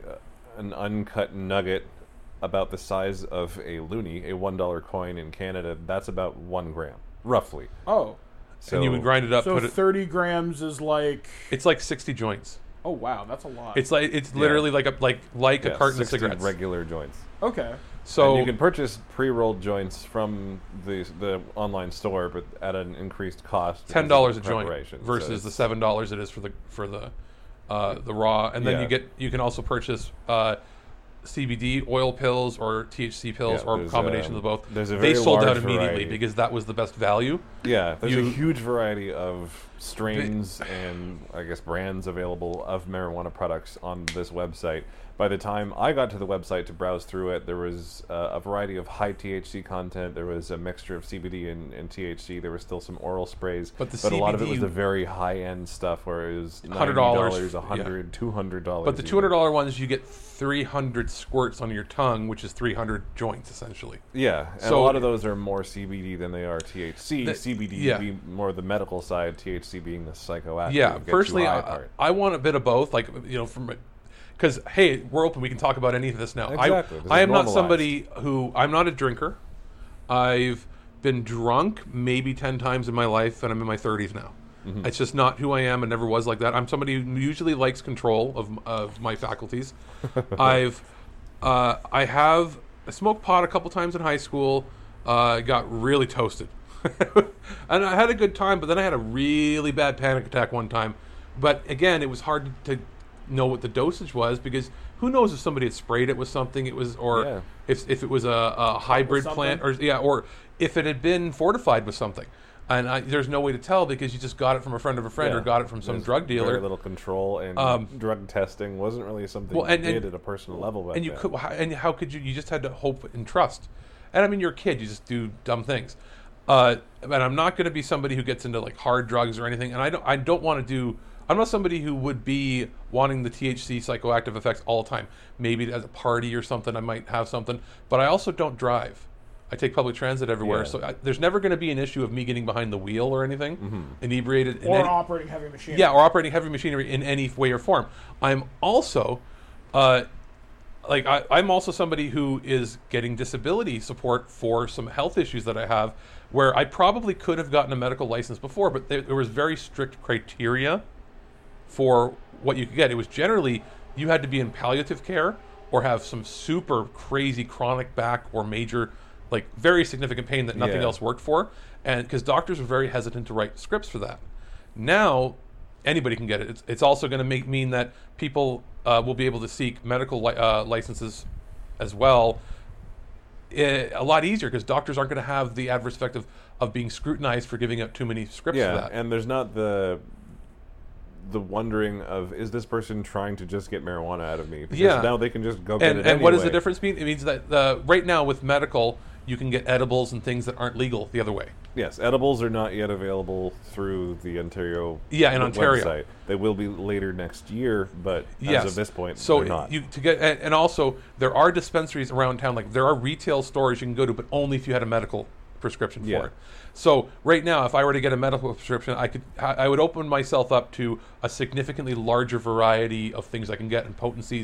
uncut nugget about the size of a loonie, a $1 coin in Canada, that's about 1 gram, roughly. Oh. So, and you would grind it up. So 30 grams is like... It's like 60 joints. Oh wow, that's a lot. It's literally like a carton of cigarettes. Regular joints. Okay. So and you can purchase pre-rolled joints from the online store, but at an increased cost. $10 a joint versus the $7 it is for the raw, and then you can also purchase CBD oil pills or THC pills or a combination of both. They sold out immediately because that was the best value. Yeah, there's a huge variety of strains and I guess brands available of marijuana products on this website. By the time I got to the website to browse through it, there was a variety of high THC content. There was a mixture of CBD and THC. There was still some oral sprays, but a lot of it was the very high-end stuff where it was $90, $100, $200. But the $200 ones, you get 300 squirts on your tongue, which is 300 joints, essentially. Yeah, and a lot of those are more CBD than they are THC. CBD would be more the medical side, THC being the psychoactive. Yeah, personally, I want a bit of both, because, hey, we're open. We can talk about any of this now. Exactly. I am not somebody I'm not a drinker. I've been drunk maybe 10 times in my life, and I'm in my 30s now. Mm-hmm. It's just not who I am and never was like that. I'm somebody who usually likes control of my faculties. I smoked pot a couple times in high school. Got really toasted. And I had a good time, but then I had a really bad panic attack one time. But again, it was hard to know what the dosage was, because who knows if somebody had sprayed it with something if it was a hybrid plant or if it had been fortified with something, and there's no way to tell because you just got it from a friend of a friend or got it from some drug dealer. Very little control, and drug testing wasn't really something you did at a personal level. How could you just had to hope and trust, and I mean you're a kid, you just do dumb things. And I'm not going to be somebody who gets into like hard drugs or anything, and I don't want to do. I'm not somebody who would be wanting the THC psychoactive effects all the time. Maybe at a party or something, I might have something. But I also don't drive. I take public transit everywhere, Yeah. so there's never going to be an issue of me getting behind the wheel or anything, inebriated. Or operating heavy machinery. Yeah, or operating heavy machinery in any way or form. I'm also, I'm also somebody who is getting disability support for some health issues that I have, where I probably could have gotten a medical license before, but there was very strict criteria for what you could get. It was generally you had to be in palliative care or have some super crazy chronic back or major, like very significant pain that nothing Yeah. else worked for, and because doctors were very hesitant to write scripts for that. Now anybody can get it. It's also going to mean that people will be able to seek medical licenses as well a lot easier, because doctors aren't going to have the adverse effect of being scrutinized for giving out too many scripts for that. And there's not the wondering of, is this person trying to just get marijuana out of me? Because now they can just go get it And what does the anyway. difference mean? It means that right now with medical, you can get edibles and things that aren't legal the other way. Yes, edibles are not yet available through the Ontario Ontario. website. They will be later next year, but Yes. as of this point, so they're not. And also there are dispensaries around town, like there are retail stores you can go to, but only if you had a medical prescription for it. So right now, if I were to get a medical prescription, I would open myself up to a significantly larger variety of things I can get, and potencies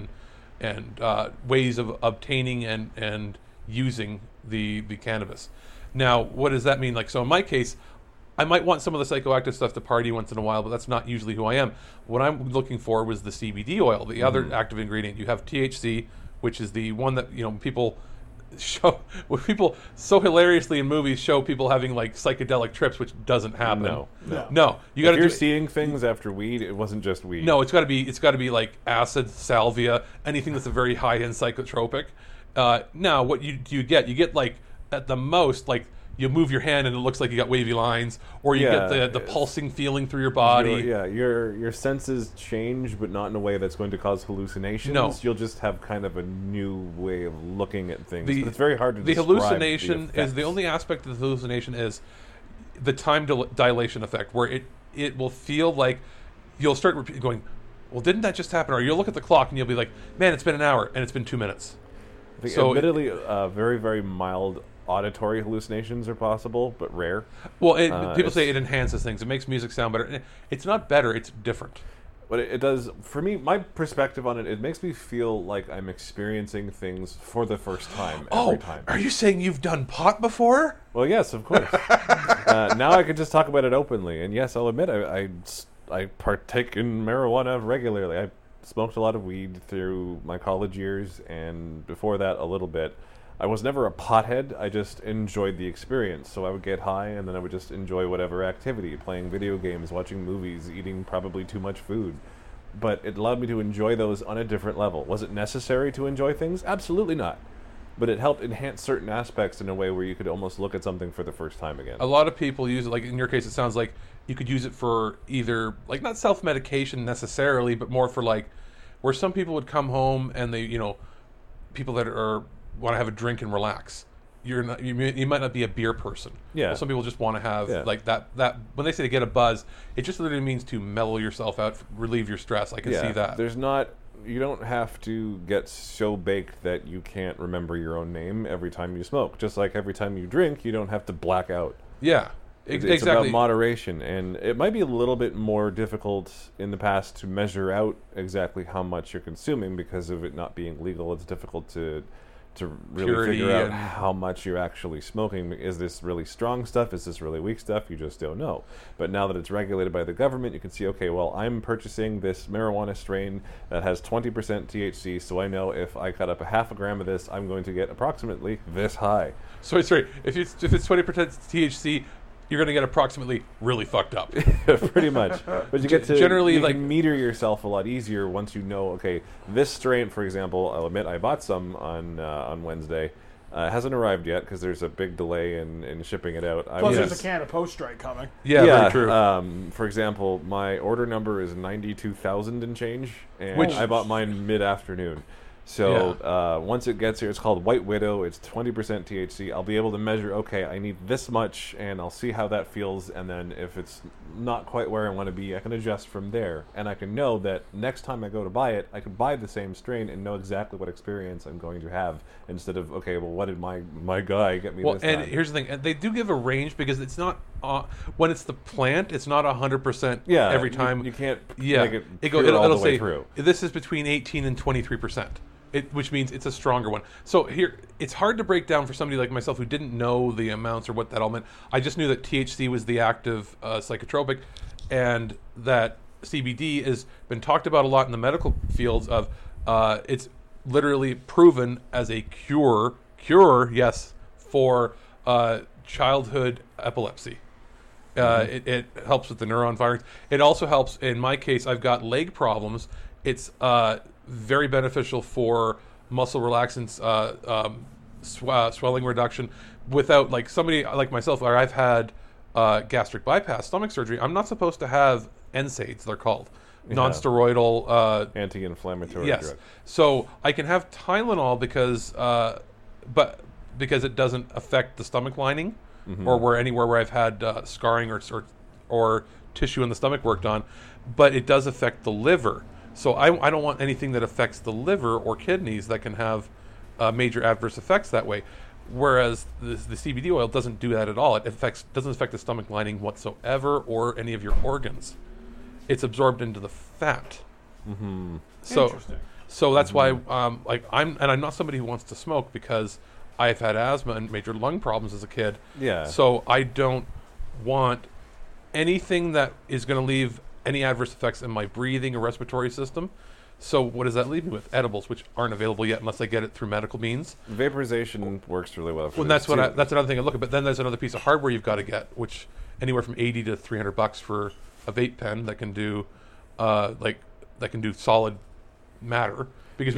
and ways of obtaining and using the cannabis. Now, what does that mean? Like, so in my case, I might want some of the psychoactive stuff to party once in a while, but that's not usually who I am. What I'm looking for was the CBD oil, the other active ingredient. You have THC, which is the one that people show, where people so hilariously in movies show people having like psychedelic trips, which doesn't happen. No. You got If to you're seeing things after weed, it wasn't just weed. No, it's got to be like acid, salvia, anything that's a very high end psychotropic. Now, what you get? You get like at the most, like you move your hand and it looks like you got wavy lines, or you get the pulsing feeling through your body. Your senses change, but not in a way that's going to cause hallucinations. No. You'll just have kind of a new way of looking at things. But it's very hard to The describe hallucination the is the only aspect of the hallucination is the time dilation effect, where it will feel like you'll start going, well, didn't that just happen? Or you'll look at the clock and you'll be like, man, it's been an hour and it's been 2 minutes. I think So admittedly, very, very mild auditory hallucinations are possible, but rare. Well, people say it enhances things. It makes music sound better. It's not better. It's different. But it does, for me, my perspective on it, it makes me feel like I'm experiencing things for the first time every time. Are you saying you've done pot before? Well, yes, of course. Now I can just talk about it openly. And yes, I'll admit, I partake in marijuana regularly. I smoked a lot of weed through my college years, and before that a little bit. I was never a pothead. I just enjoyed the experience. So I would get high, and then I would just enjoy whatever activity, playing video games, watching movies, eating probably too much food. But it allowed me to enjoy those on a different level. Was it necessary to enjoy things? Absolutely not. But it helped enhance certain aspects in a way where you could almost look at something for the first time again. A lot of people use it, like in your case, it sounds like you could use it for either, like not self-medication necessarily, but more for like, where some people would come home and they, people that want to have a drink and relax. You might not be a beer person. Yeah. Well, some people just want to have like that when they say to get a buzz, it just literally means to mellow yourself out, relieve your stress. I can see that. You don't have to get so baked that you can't remember your own name every time you smoke. Just like every time you drink, you don't have to black out. Yeah. It's Exactly. about moderation, and it might be a little bit more difficult in the past to measure out exactly how much you're consuming because of it not being legal. It's difficult to really Purity figure out and- how much you're actually smoking. Is this really strong stuff? Is this really weak stuff? You just don't know. But now that it's regulated by the government, you can see, okay, well, I'm purchasing this marijuana strain that has 20% THC, so I know if I cut up a half a gram of this, I'm going to get approximately this high. Sorry. If it's 20% THC, you're going to get approximately really fucked up. Pretty much. But you get to Generally, you like- can meter yourself a lot easier once you know, okay, this strain, for example, I'll admit I bought some on Wednesday. Hasn't arrived yet because there's a big delay in shipping it out. Plus, there's a Canada Post strike coming. Yeah, very true. For example, my order number is 92,000 and change, and Which- I bought mine mid-afternoon. So once it gets here, it's called White Widow. It's 20% THC. I'll be able to measure, okay, I need this much, and I'll see how that feels, and then if it's not quite where I want to be, I can adjust from there. And I can know that next time I go to buy it, I can buy the same strain and know exactly what experience I'm going to have, instead of, okay, well, what did my guy get me this time? And here's the thing. And they do give a range because it's not, when it's the plant, it's not 100% every time. You can't make it it'll all the way say, through. This is between 18 and 23%. Which means it's a stronger one. So here, it's hard to break down for somebody like myself who didn't know the amounts or what that all meant. I just knew that THC was the active psychotropic, and that CBD has been talked about a lot in the medical fields of it's literally proven as a cure, yes, for childhood epilepsy. It helps with the neuron firings. It also helps, in my case, I've got leg problems. It's very beneficial for muscle relaxants, swelling reduction. Without, like, somebody like myself, where I've had gastric bypass, stomach surgery, I'm not supposed to have NSAIDs, they're called. Non-steroidal... anti-inflammatory yes. drug. So I can have Tylenol because it doesn't affect the stomach lining or anywhere where I've had scarring or tissue in the stomach worked on, but it does affect the liver. So I don't want anything that affects the liver or kidneys that can have major adverse effects that way. Whereas the CBD oil doesn't do that at all. It doesn't affect the stomach lining whatsoever or any of your organs. It's absorbed into the fat. Interesting. So that's why I'm not somebody who wants to smoke because I've had asthma and major lung problems as a kid. Yeah. So I don't want anything that is going to leave any adverse effects in my breathing or respiratory system. So what does that leave me with? Edibles, which aren't available yet unless I get it through medical means. Vaporization works really well for that's another thing I look at. But then there's another piece of hardware you've got to get, which anywhere from $80 to $300 for a vape pen that can do solid matter because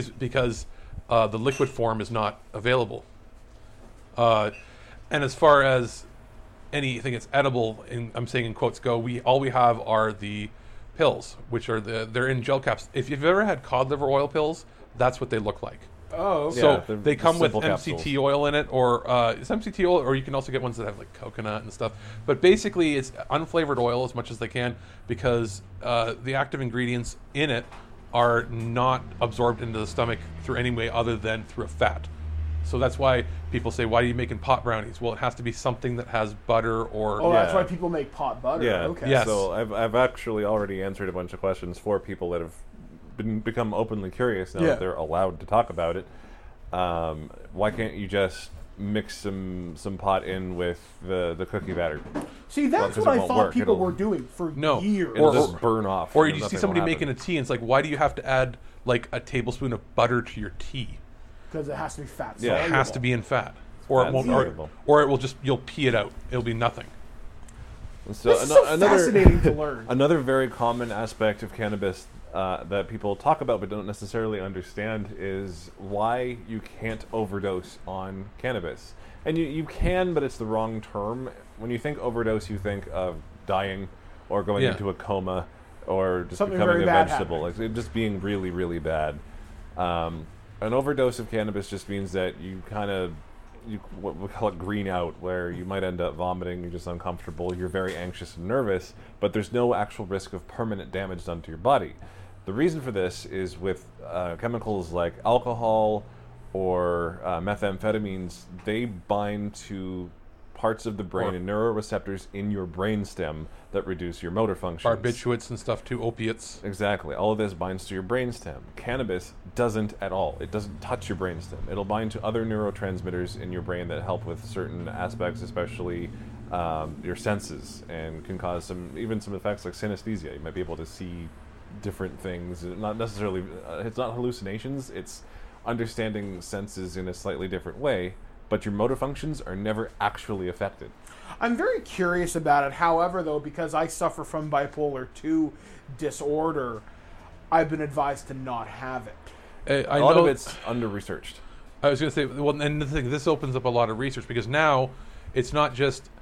the liquid form is not available. And as far as anything that's edible, I'm saying in quotes, all we have are the pills, which are they're in gel caps. If you've ever had cod liver oil pills, that's what they look like. Oh, okay. So Yeah, they come with simple MCT oil in it, or it's MCT oil, or you can also get ones that have like coconut and stuff. But basically, it's unflavored oil as much as they can because the active ingredients in it are not absorbed into the stomach through any way other than through a fat. So that's why people say, why are you making pot brownies? Well, it has to be something that has butter or... Oh, that's why people make pot butter. Yeah. Okay. Yes. So I've actually already answered a bunch of questions for people that have become openly curious now that they're allowed to talk about it. Why can't you just mix some pot in with the cookie batter? See, that's what I thought people were doing for years. It'll just burn off. Or you see somebody making a tea, and it's like, why do you have to add like a tablespoon of butter to your tea? Because it has to be fat. Yeah, it has to be in fat, or it won't, or it will just you'll pee it out. It'll be nothing. So this is so fascinating to learn. Another very common aspect of cannabis that people talk about but don't necessarily understand is why you can't overdose on cannabis. And you can, but it's the wrong term. When you think overdose, you think of dying or going into a coma or just Something becoming a very bad vegetable, like it just being really, really bad. An overdose of cannabis just means that you what we call it green out, where you might end up vomiting, you're just uncomfortable, you're very anxious and nervous, but there's no actual risk of permanent damage done to your body. The reason for this is with chemicals like alcohol or methamphetamines, they bind to parts of the brain and neuroreceptors in your brainstem that reduce your motor functions. Barbiturates and stuff too, opiates. Exactly. All of this binds to your brainstem. Cannabis doesn't at all. It doesn't touch your brainstem. It'll bind to other neurotransmitters in your brain that help with certain aspects, especially your senses, and can cause some effects like synesthesia. You might be able to see different things. Not necessarily, it's not hallucinations. It's understanding senses in a slightly different way, but your motor functions are never actually affected. I'm very curious about it. However, though, because I suffer from bipolar 2 disorder, I've been advised to not have it. A lot of it's under-researched. I was going to say, well, and the thing, this opens up a lot of research because now it's not just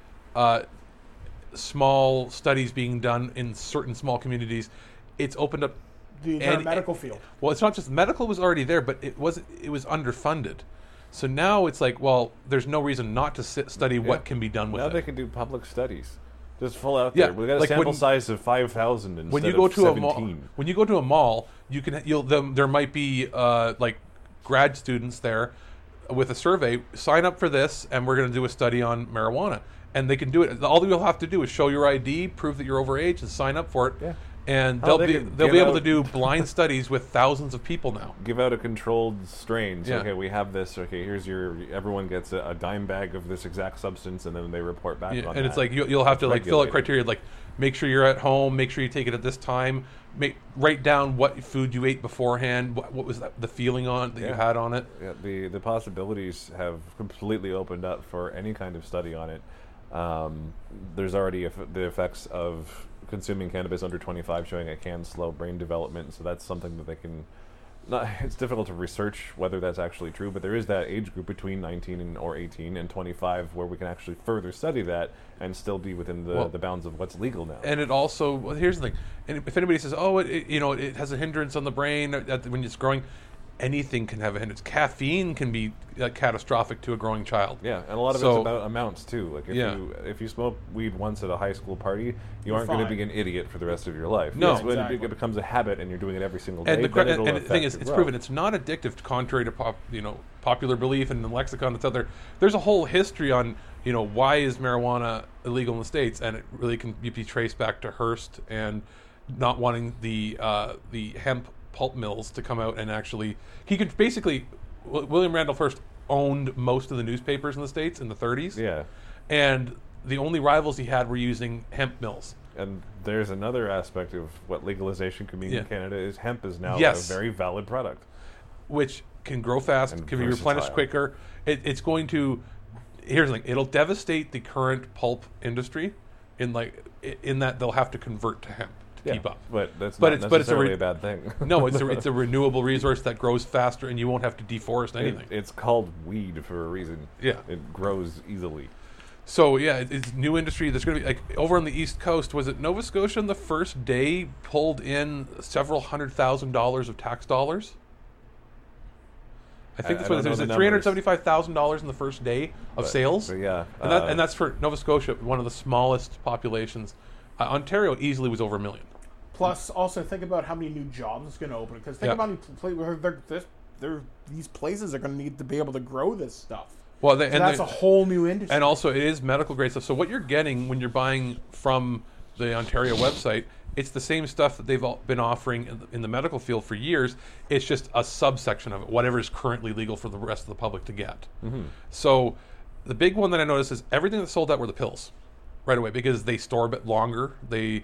small studies being done in certain small communities. It's opened up the entire medical field. Well, it's not just medical was already there, but it was underfunded. So now it's like, well, there's no reason not to study what can be done with it. Now they can do public studies. Just full out Yeah, there. We've got a like sample size of 5,000 instead when you go of to 17. when you go to a mall, there might be like grad students there with a survey. Sign up for this, and we're going to do a study on marijuana. And they can do it. All you'll have to do is show your ID, prove that you're overage, and sign up for it. Yeah. And Oh, they'll be able to do blind studies with thousands of people now. Give out a controlled strain. So, Yeah. okay, we have this. Okay, here's everyone gets a dime bag of this exact substance, and then they report back on that. And it's like you'll have to like fill out regulated. criteria, like make sure you're at home, make sure you take it at this time, write down what food you ate beforehand, what was the feeling on that you had on it. Yeah, the possibilities have completely opened up for any kind of study on it. There's already the effects of consuming cannabis under 25 showing it can slow brain development, so that's something that they can... It's difficult to research whether that's actually true, but there is that age group between 19 or 18 and 25 where we can actually further study that and still be within the bounds of what's legal now. And it also, here's the thing, and if anybody says, oh, it has a hindrance on the brain when it's growing, anything can have a hindrance. Caffeine can be catastrophic to a growing child. Yeah, and a lot of it's about amounts too. Like if you smoke weed once at a high school party, you aren't going to be an idiot for the rest of your life. No, it's when it becomes a habit and you're doing it every single day. And the thing is, it's proven it's not addictive, contrary to popular belief and the lexicon that's out there. There's a whole history on why is marijuana illegal in the States, and it really can be traced back to Hearst and not wanting the hemp pulp mills to come out and actually William Randolph Hearst owned most of the newspapers in the States in the 30s. Yeah. And the only rivals he had were using hemp mills. And there's another aspect of what legalization can mean in Canada is hemp is now a very valid product. Which can grow fast, and can be replenished quicker. It's going to... Here's the thing. It'll devastate the current pulp industry in that they'll have to convert to hemp. Keep up, but that's not necessarily a bad thing. No, it's a renewable resource that grows faster, and you won't have to deforest anything. It's called weed for a reason. Yeah, it grows easily. So it's new industry. There's going to be over on the East Coast. Was it Nova Scotia? On the first day, pulled in several $100,000 of tax dollars. I think that's what it is. $375,000 in the first day of sales. Yeah, and that's for Nova Scotia, one of the smallest populations. Ontario easily was over 1 million. Plus, also think about how many new jobs it's going to open. Because think about these places are going to need to be able to grow this stuff. Well, that's a whole new industry. And also, it is medical grade stuff. So what you're getting when you're buying from the Ontario website, it's the same stuff that they've been offering in the medical field for years. It's just a subsection of it, whatever is currently legal for the rest of the public to get. Mm-hmm. So the big one that I noticed is everything that sold out were the pills. Right away, because they store a bit longer. They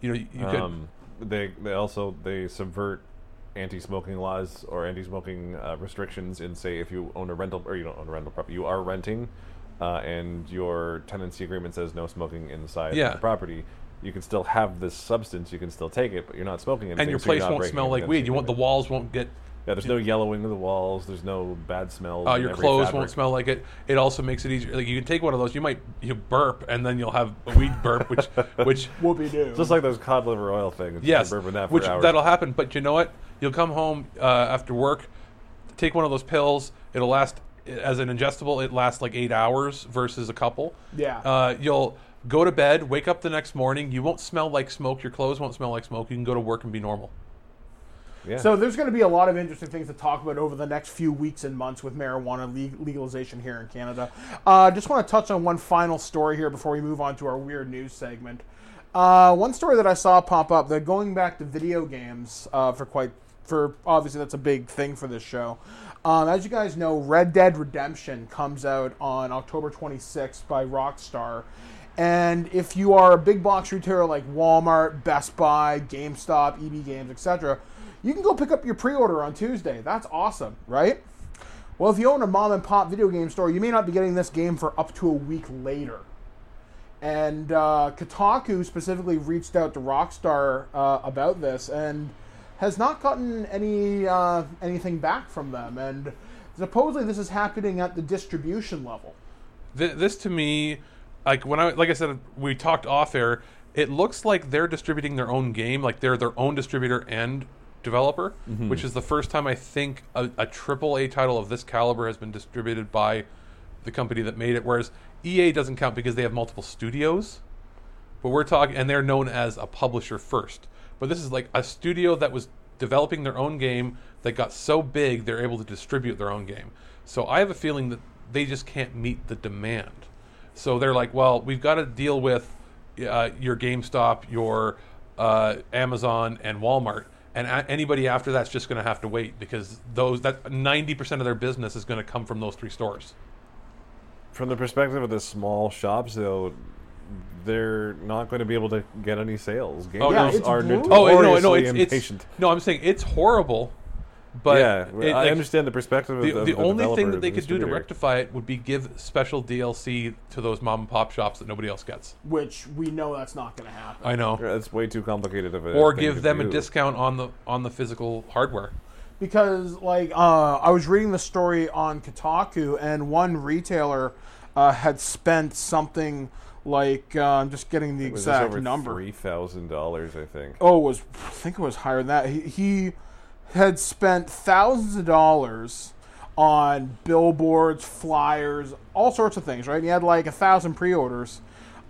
subvert anti-smoking laws or anti-smoking restrictions in, say, if you own a rental or you don't own a rental property, you are renting, and your tenancy agreement says no smoking inside the property. You can still have this substance, you can still take it, but you're not smoking anything. And your place won't smell like weed. The walls won't get. Yeah, there's no yellowing of the walls. There's no bad smells. Your clothes won't smell like it. It also makes it easier. Like you can take one of those. You burp, and then you'll have a weed burp, which whoopie-doo. Just like those cod liver oil things. Yes, burping that for hours. That'll happen. But you know what? You'll come home after work, take one of those pills. It'll last as an ingestible. It lasts like 8 hours versus a couple. Yeah. You'll go to bed, wake up the next morning. You won't smell like smoke. Your clothes won't smell like smoke. You can go to work and be normal. Yeah. So there's going to be a lot of interesting things to talk about over the next few weeks and months with marijuana legalization here in Canada. Just want to touch on one final story here before we move on to our weird news segment. One story that I saw pop up, they're going back to video games for obviously that's a big thing for this show. As you guys know, Red Dead Redemption comes out on October 26th by Rockstar. And if you are a big box retailer like Walmart, Best Buy, GameStop, EB Games, etc., you can go pick up your pre-order on Tuesday. That's awesome, right? Well, if you own a mom-and-pop video game store, you may not be getting this game for up to a week later. And Kotaku specifically reached out to Rockstar about this and has not gotten anything back from them. And supposedly this is happening at the distribution level. This to me, like I said, we talked off air. It looks like they're distributing their own game, like they're their own distributor and developer, which is the first time I think a AAA title of this caliber has been distributed by the company that made it. Whereas EA doesn't count because they have multiple studios. But we're talking, and they're known as a publisher first. But this is like a studio that was developing their own game that got so big they're able to distribute their own game. So I have a feeling that they just can't meet the demand. So they're like, well, we've got to deal with your GameStop, your Amazon, and Walmart, and anybody after that's just going to have to wait because that 90% of their business is going to come from those 3 stores. From the perspective of the small shops, though, they're not going to be able to get any sales. Gamers are notoriously impatient. No, I'm saying it's horrible. But I understand the perspective of the only thing that they could do to rectify it would be give special DLC to those mom and pop shops that nobody else gets. Which we know that's not going to happen. I know. That's way too complicated of a or give them a discount on the physical hardware. Because I was reading the story on Kotaku, and one retailer had spent something like I'm just getting the exact number. $3,000, I think. Oh, I think it was higher than that. He had spent thousands of dollars on billboards, flyers, all sorts of things, right? And he had like 1,000 pre-orders.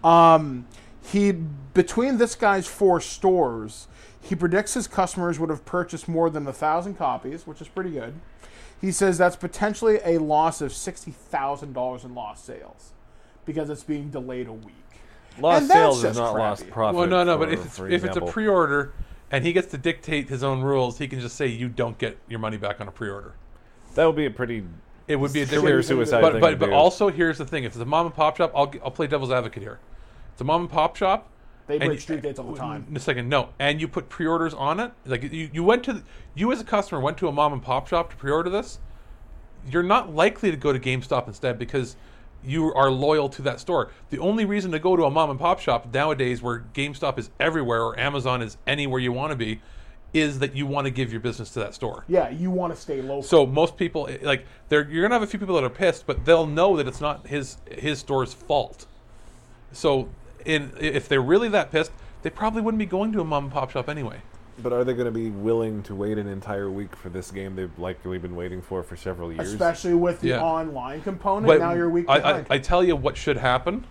Between this guy's 4 stores, he predicts his customers would have purchased more than 1,000 copies, which is pretty good. He says that's potentially a loss of $60,000 in lost sales because it's being delayed a week. Lost sales is not lost profit. Well, no, but if it's a pre-order and he gets to dictate his own rules, he can just say you don't get your money back on a pre-order. That would be a pretty. It would be a different suicide thing. But also here's the thing: if it's a mom and pop shop, I'll play devil's advocate here. It's a mom and pop shop. They break street dates all the time. In a second, no, and you put pre-orders on it. Like you as a customer went to a mom and pop shop to pre-order this. You're not likely to go to GameStop instead because you are loyal to that store. The only reason to go to a mom and pop shop nowadays, where GameStop is everywhere or Amazon is anywhere you want to be, is that you want to give your business to that store. Yeah, you want to stay local. So most people, you're gonna have a few people that are pissed, but they'll know that it's not his store's fault. So if they're really that pissed, they probably wouldn't be going to a mom and pop shop anyway. But are they going to be willing to wait an entire week for this game they've likely been waiting for several years? Especially with the online component, now you're a week behind. I tell you what should happen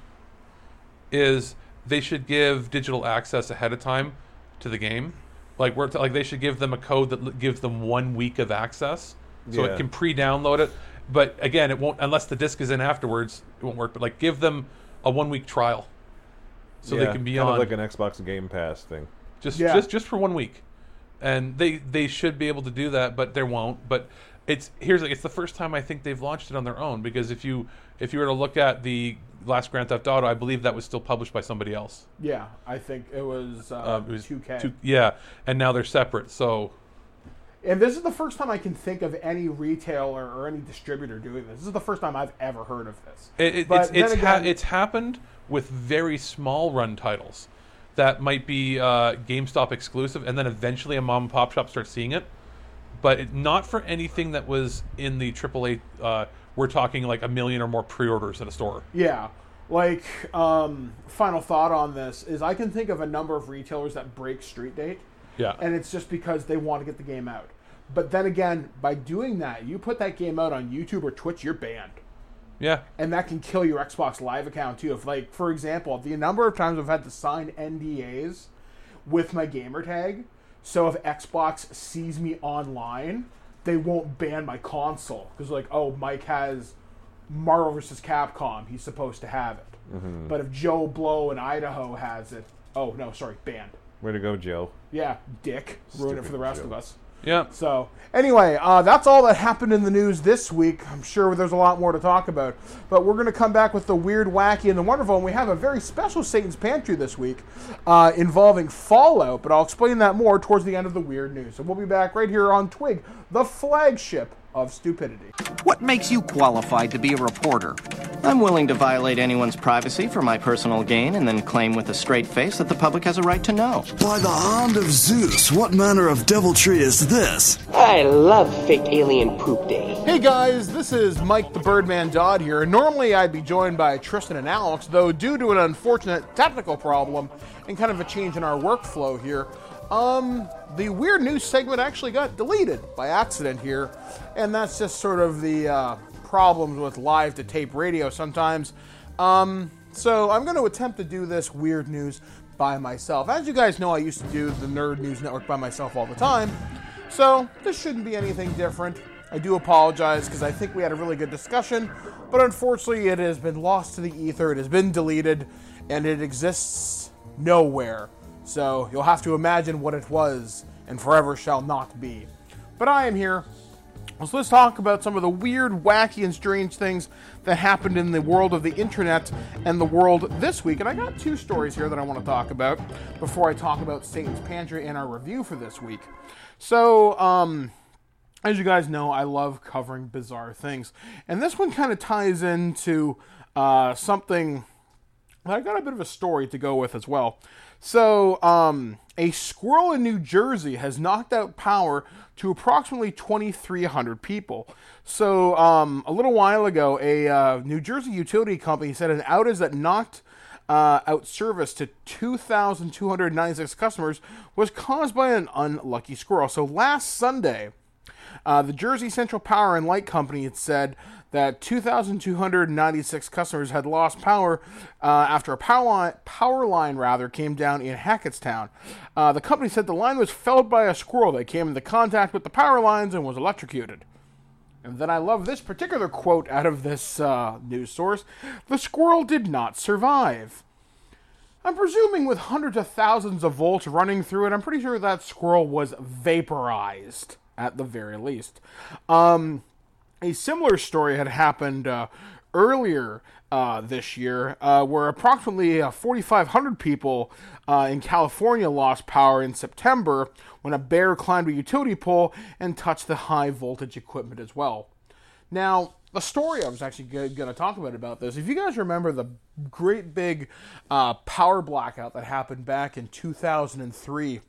is they should give digital access ahead of time to the game. They should give them a code that gives them 1 week of access, so it can pre-download it. But again, it won't unless the disc is in afterwards. It won't work. But give them a 1 week trial, so they can be kind on of like an Xbox Game Pass thing. Just for 1 week, and they should be able to do that, but they won't. But it's the first time I think they've launched it on their own, because if you were to look at the last Grand Theft Auto, I believe that was still published by somebody else. Yeah, I think it was 2K. And now they're separate. So, and this is the first time I can think of any retailer or any distributor doing this. This is the first time I've ever heard of this. It's happened with very small run titles that might be GameStop exclusive, and then eventually a mom and pop shop starts seeing it. But not for anything that was in the AAA. We're talking like 1 million or more pre-orders at a store. Yeah. Final thought on this is I can think of a number of retailers that break street date. Yeah. And it's just because they want to get the game out. But then again, by doing that, you put that game out on YouTube or Twitch, you're banned. Yeah. And that can kill your Xbox Live account too. If for example, the number of times I've had to sign NDAs with my gamer tag, so if Xbox sees me online, they won't ban my console. Because Mike has Marvel vs. Capcom, he's supposed to have it. Mm-hmm. But if Joe Blow in Idaho has it, banned. Way to go, Joe. Yeah, dick. Ruin it for the rest of us. Yeah. So, anyway, that's all that happened in the news this week. I'm sure there's a lot more to talk about. But we're going to come back with the weird, wacky, and the wonderful. And we have a very special Satan's Pantry this week involving Fallout. But I'll explain that more towards the end of the weird news. So we'll be back right here on Twig, the flagship of stupidity. What makes you qualified to be a reporter? I'm willing to violate anyone's privacy for my personal gain and then claim with a straight face that the public has a right to know. By the hand of Zeus, what manner of deviltry is this? I love fake alien poop day. Hey guys, this is Mike the Birdman Dodd here. Normally I'd be joined by Tristan and Alex, though due to an unfortunate technical problem and kind of a change in our workflow here, The weird news segment actually got deleted by accident here, and that's just sort of the problems with live-to-tape radio sometimes. So I'm going to attempt to do this weird news by myself. As you guys know, I used to do the Nerd News Network by myself all the time, so this shouldn't be anything different. I do apologize because I think we had a really good discussion, but unfortunately it has been lost to the ether, it has been deleted, and it exists nowhere. So you'll have to imagine what it was and forever shall not be. But I am here. So let's talk about some of the weird, wacky, and strange things that happened in the world of the internet and the world this week. And I got two stories here that I want to talk about before I talk about Satan's Pantry and our review for this week. So, as you guys know, I love covering bizarre things. And this one kind of ties into something that I got a bit of a story to go with as well. So, a squirrel in New Jersey has knocked out power to approximately 2,300 people. So, a little while ago, a New Jersey utility company said an outage that knocked out service to 2,296 customers was caused by an unlucky squirrel. So, last Sunday, the Jersey Central Power and Light Company had said that 2,296 customers had lost power after a power line came down in Hackettstown. The company said the line was felled by a squirrel that came into contact with the power lines and was electrocuted. And then I love this particular quote out of this news source. The squirrel did not survive. I'm presuming with hundreds of thousands of volts running through it, I'm pretty sure that squirrel was vaporized at the very least. A similar story had happened earlier this year, where approximately 4,500 people in California lost power in September when a bear climbed a utility pole and touched the high voltage equipment as well. Now, the story I was actually going to talk about this, if you guys remember the great big power blackout that happened back in 2003,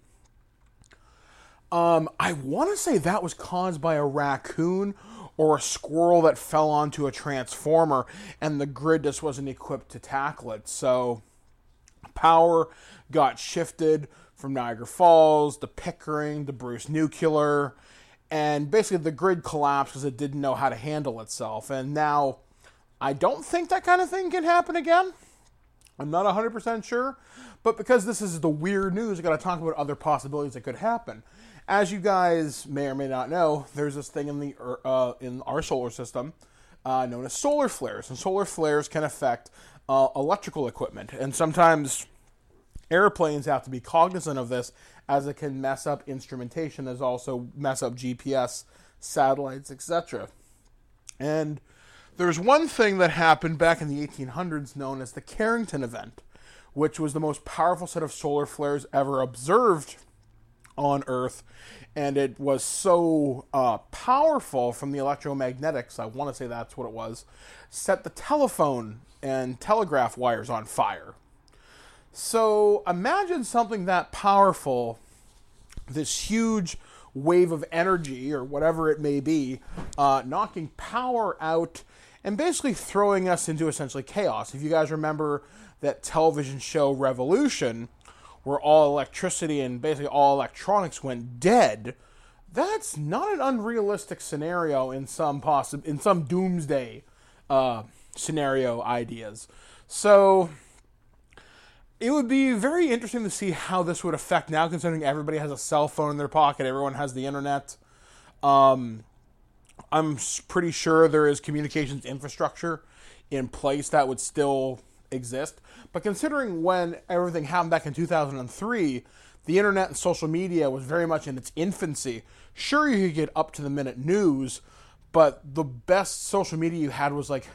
I want to say that was caused by a raccoon or a squirrel that fell onto a transformer, and the grid just wasn't equipped to tackle it. So power got shifted from Niagara Falls to Pickering to Bruce Nuclear, and basically the grid collapsed because it didn't know how to handle itself. And now I don't think that kind of thing can happen again. I'm not 100% sure, but because this is the weird news, I got to talk about other possibilities that could happen. As you guys may or may not know, there's this thing in our solar system known as solar flares, and solar flares can affect electrical equipment, and sometimes airplanes have to be cognizant of this, as it can mess up instrumentation, as also mess up GPS, satellites, etc. And there's one thing that happened back in the 1800s known as the Carrington event, which was the most powerful set of solar flares ever observed on Earth, and it was so powerful from the electromagnetics, I want to say that's what it was, set the telephone and telegraph wires on fire. So imagine something that powerful, this huge wave of energy, or whatever it may be, knocking power out and basically throwing us into essentially chaos. If you guys remember that television show Revolution, where all electricity and basically all electronics went dead, that's not an unrealistic scenario in some doomsday scenario ideas. So it would be very interesting to see how this would affect now, considering everybody has a cell phone in their pocket, everyone has the internet. I'm pretty sure there is communications infrastructure in place that would still exist. But considering when everything happened back in 2003, the internet and social media was very much in its infancy. Sure, you could get up-to-the-minute news, but the best social media you had was like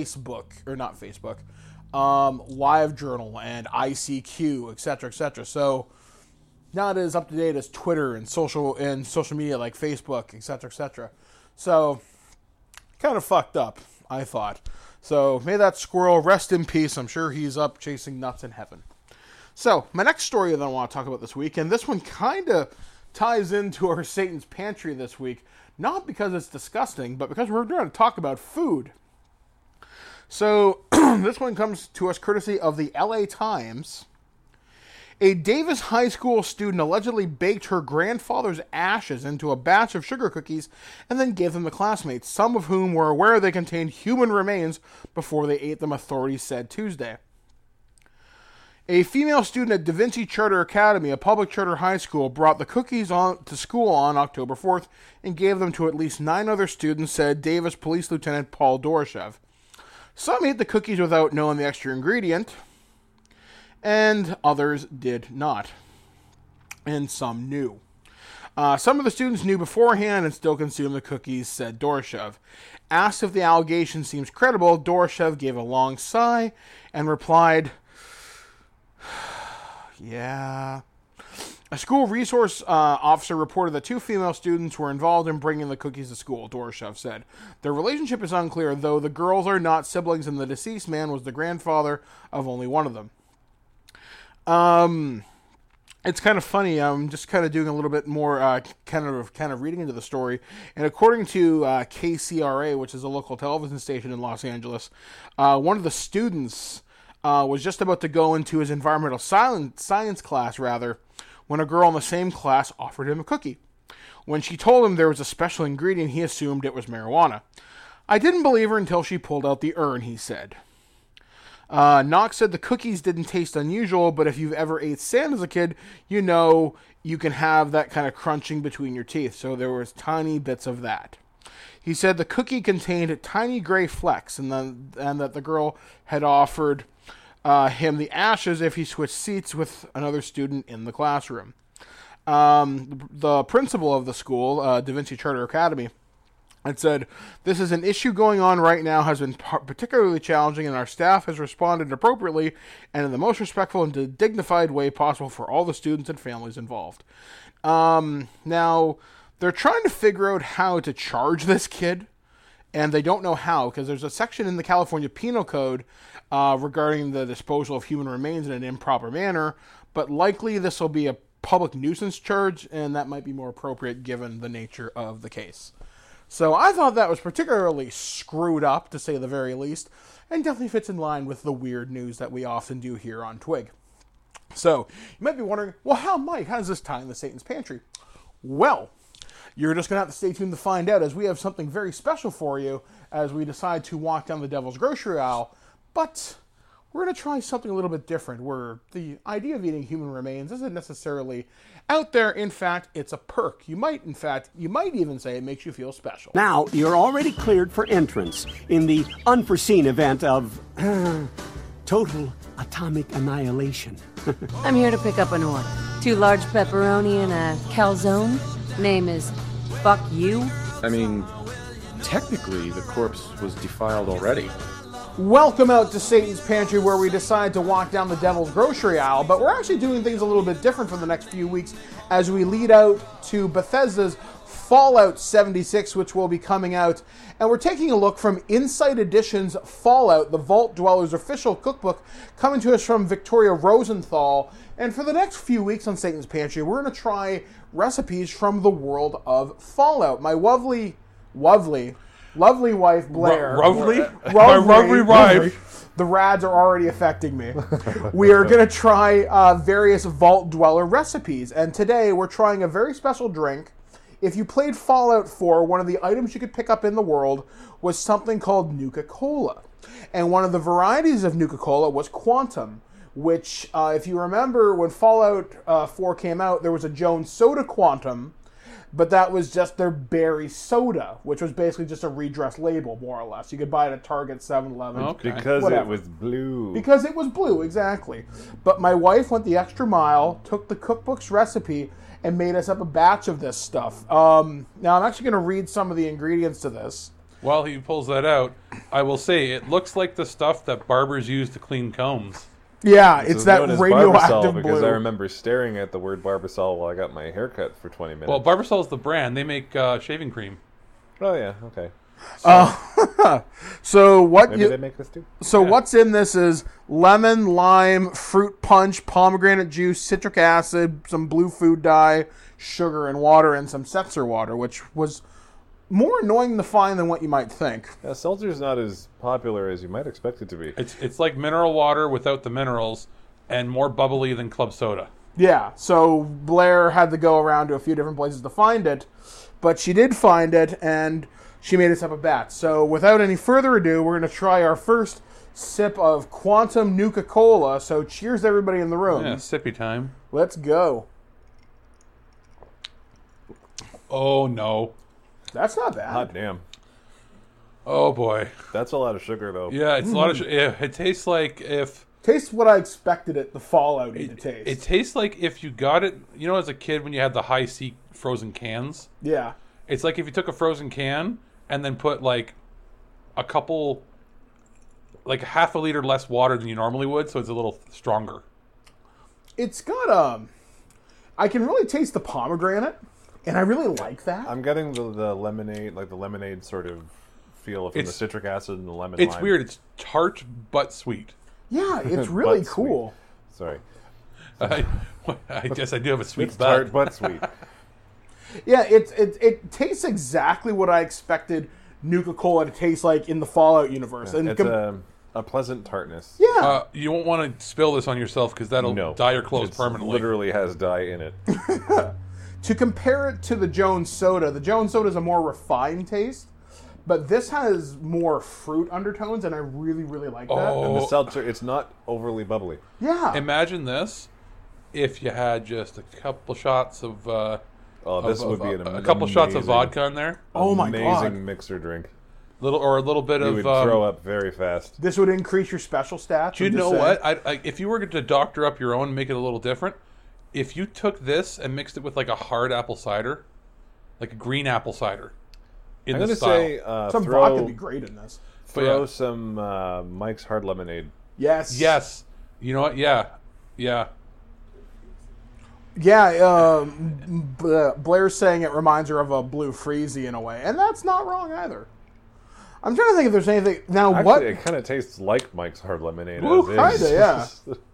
LiveJournal and ICQ, etc., etc. So not as up-to-date as Twitter and social media like Facebook, etc., etc. So kind of fucked up, I thought. So may that squirrel rest in peace. I'm sure he's up chasing nuts in heaven. So my next story that I want to talk about this week, and this one kind of ties into our Satan's Pantry this week, not because it's disgusting, but because we're going to talk about food. So this one comes to us courtesy of the LA Times. A Davis High School student allegedly baked her grandfather's ashes into a batch of sugar cookies and then gave them to classmates, some of whom were aware they contained human remains before they ate them, authorities said Tuesday. A female student at Da Vinci Charter Academy, a public charter high school, brought the cookies to school on October 4th and gave them to at least 9 other students, said Davis Police Lieutenant Paul Doroshev. Some ate the cookies without knowing the extra ingredient, and others did not. And some knew. Some of the students knew beforehand and still consumed the cookies, said Doroshev. Asked if the allegation seems credible, Doroshev gave a long sigh and replied, yeah. A school resource officer reported that 2 female students were involved in bringing the cookies to school, Doroshev said. Their relationship is unclear, though the girls are not siblings and the deceased man was the grandfather of only one of them. It's kind of funny. I'm just kind of doing a little bit more kind of reading into the story. And according to KCRA, which is a local television station in Los Angeles, one of the students was just about to go into his environmental science class, when a girl in the same class offered him a cookie. When she told him there was a special ingredient, he assumed it was marijuana. I didn't believe her until she pulled out the urn, he said. Knox said the cookies didn't taste unusual, but if you've ever ate sand as a kid, you know you can have that kind of crunching between your teeth, so there was tiny bits of that. He said the cookie contained tiny gray flecks, and that the girl had offered him the ashes if he switched seats with another student in the classroom. The principal of the school, Da Vinci Charter Academy, and said, this is an issue going on right now, has been particularly challenging, and our staff has responded appropriately and in the most respectful and dignified way possible for all the students and families involved. Now, they're trying to figure out how to charge this kid, and they don't know how, because there's a section in the California Penal Code regarding the disposal of human remains in an improper manner, but likely this will be a public nuisance charge, and that might be more appropriate given the nature of the case. So I thought that was particularly screwed up, to say the very least, and definitely fits in line with the weird news that we often do here on Twig. So, you might be wondering, well, how does this tie into Satan's Pantry? Well, you're just going to have to stay tuned to find out, as we have something very special for you as we decide to walk down the Devil's Grocery aisle, but we're going to try something a little bit different, where the idea of eating human remains isn't necessarily out there. In fact, it's a perk. You might even say it makes you feel special. Now, you're already cleared for entrance in the unforeseen event of total atomic annihilation. I'm here to pick up an order. 2 large pepperoni and a calzone. Name is Fuck You. I mean, technically, the corpse was defiled already. Welcome out to Satan's Pantry, where we decide to walk down the Devil's Grocery aisle, but we're actually doing things a little bit different for the next few weeks as we lead out to Bethesda's Fallout 76, which will be coming out, and we're taking a look from Insight Edition's Fallout, the Vault Dweller's official cookbook, coming to us from Victoria Rosenthal. And for the next few weeks on Satan's Pantry, we're going to try recipes from the world of Fallout. My lovely wife, Blair. Lovely wife. The rads are already affecting me. We are going to try various Vault Dweller recipes. And today we're trying a very special drink. If you played Fallout 4, one of the items you could pick up in the world was something called Nuka-Cola. And one of the varieties of Nuka-Cola was Quantum, which, if you remember, when Fallout 4 came out, there was a Jones Soda Quantum, but that was just their berry soda, which was basically just a redressed label, more or less. You could buy it at Target, 7-Eleven. Okay. Because it was blue. Because it was blue, exactly. But my wife went the extra mile, took the cookbook's recipe, and made us up a batch of this stuff. Now, I'm actually going to read some of the ingredients to this. While he pulls that out, I will say it looks like the stuff that barbers use to clean combs. Yeah, it's that radioactive blue. Because I remember staring at the word Barbasol while I got my haircut for 20 minutes. Well, Barbasol is the brand. They make shaving cream. Oh, yeah, okay. So what? Maybe they make this too. So yeah. What's in this is lemon, lime, fruit punch, pomegranate juice, citric acid, some blue food dye, sugar, and water, and some seltzer water, which was more annoying to find than what you might think. Yeah, seltzer's not as popular as you might expect it to be. It's like mineral water without the minerals and more bubbly than club soda. Yeah, so Blair had to go around to a few different places to find it, but she did find it, and she made us up a batch. So without any further ado, we're going to try our first sip of Quantum Nuka-Cola. So cheers to everybody in the room. Yeah, sippy time. Let's go. Oh, no. That's not bad. Hot damn. Oh, boy. That's a lot of sugar, though. Yeah, it's a lot of sugar. Yeah, it tastes like if... Tastes what I expected the Fallout to taste. It tastes like if you got it, as a kid when you had the high C frozen cans. Yeah. It's like if you took a frozen can and then put like a couple, like half a liter less water than you normally would, so it's a little stronger. It's got I can really taste the pomegranate, and I really like that. I'm getting the lemonade, like the lemonade sort of feel from the citric acid and the lemon. It's lime. weird. It's tart but sweet. Yeah, it's really cool. Sweet. Sorry. I guess I do have a sweet it's butt. Tart but sweet. Yeah, it tastes exactly what I expected Nuka-Cola to taste like in the Fallout universe. Yeah, and it's a pleasant tartness. Yeah. You won't want to spill this on yourself because that'll dye your clothes permanently. Literally has dye in it. To compare it to the Jones Soda is a more refined taste, but this has more fruit undertones, and I really, really like that. And the seltzer, it's not overly bubbly. Yeah. Imagine this if you had just a couple shots of... this would be a couple shots of vodka in there. Oh my god! Amazing mixer drink. A little bit you of. would throw up very fast. This would increase your special stats. Do you know what? If you were to doctor up your own and make it a little different, if you took this and mixed it with like a hard apple cider, like a green apple cider, I'm going to say some vodka would be great in this. Throw some Mike's Hard Lemonade. Yes. Yes. You know what? Yeah. Yeah. Yeah, Blair's saying it reminds her of a Blue Freezy in a way, and that's not wrong either. I'm trying to think if there's anything now. Actually, what it kind of tastes like Mike's Hard Lemonade. Kinda, yeah.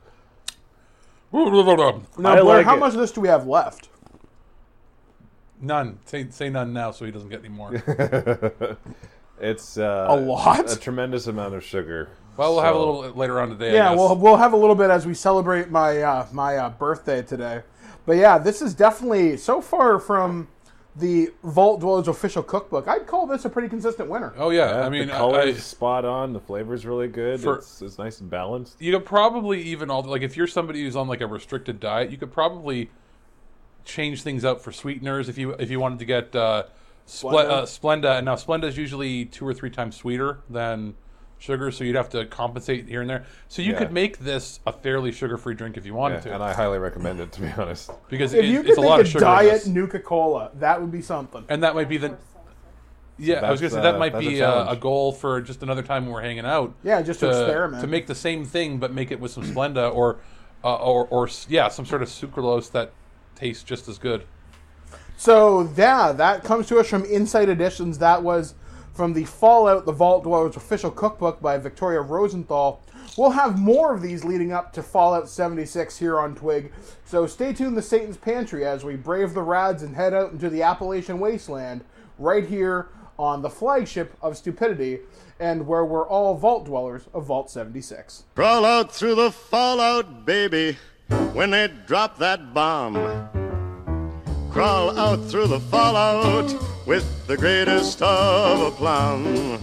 Now, Blair, like how much of this do we have left? None. Say none now, so he doesn't get any more. It's a lot, a tremendous amount of sugar. Well, we'll have a little later on today. Yeah, I guess. we'll have a little bit as we celebrate my my birthday today. But yeah, this is definitely, so far from the Vault Dwellers official cookbook, I'd call this a pretty consistent winner. Oh yeah, I mean, the color's spot on. The flavor's really good. It's nice and balanced. You could probably even if you're somebody who's on like a restricted diet, you could probably change things up for sweeteners if you wanted to get Splenda. And now Splenda is usually 2 or 3 times sweeter than sugar, so you'd have to compensate here and there. So you could make this a fairly sugar-free drink if you wanted to. And I highly recommend it, to be honest. Because if you could make a diet Nuka-Cola, that would be something. And that might be the... Yeah, I was going to say, that might be a goal for just another time when we're hanging out. Yeah, just to experiment. To make the same thing, but make it with some Splenda or some sort of sucralose that tastes just as good. So, yeah, that comes to us from Insight Editions. That was from the Fallout, the Vault Dwellers official cookbook by Victoria Rosenthal. We'll have more of these leading up to Fallout 76 here on Twig. So stay tuned to Satan's Pantry as we brave the rads and head out into the Appalachian Wasteland right here on the flagship of stupidity and where we're all Vault Dwellers of Vault 76. Crawl out through the fallout, baby, when they drop that bomb. Crawl out through the fallout with the greatest of aplomb.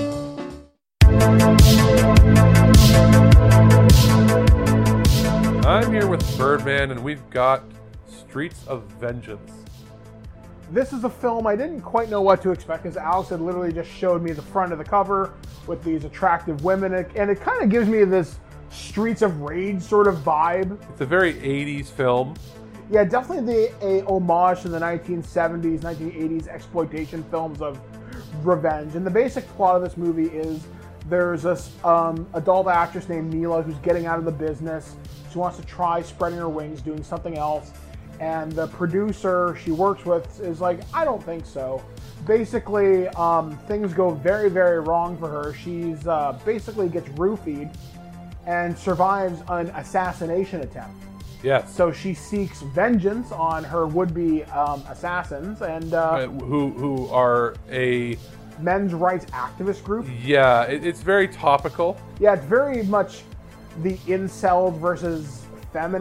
I'm here with Birdman, and we've got Streets of Vengeance. This is a film I didn't quite know what to expect, because Alex had literally just showed me the front of the cover with these attractive women, and it kind of gives me this Streets of Rage sort of vibe. It's a very 80s film. Yeah, definitely a homage to the 1970s, 1980s exploitation films of revenge. And the basic plot of this movie is there's this adult actress named Mila who's getting out of the business. She wants to try spreading her wings, doing something else. And the producer she works with is like, I don't think so. Basically, things go very, very wrong for her. She's basically gets roofied and survives an assassination attempt. Yes. So she seeks vengeance on her would-be assassins, and who are a men's rights activist group. Yeah, it's very topical. Yeah, it's very much the incel versus feminists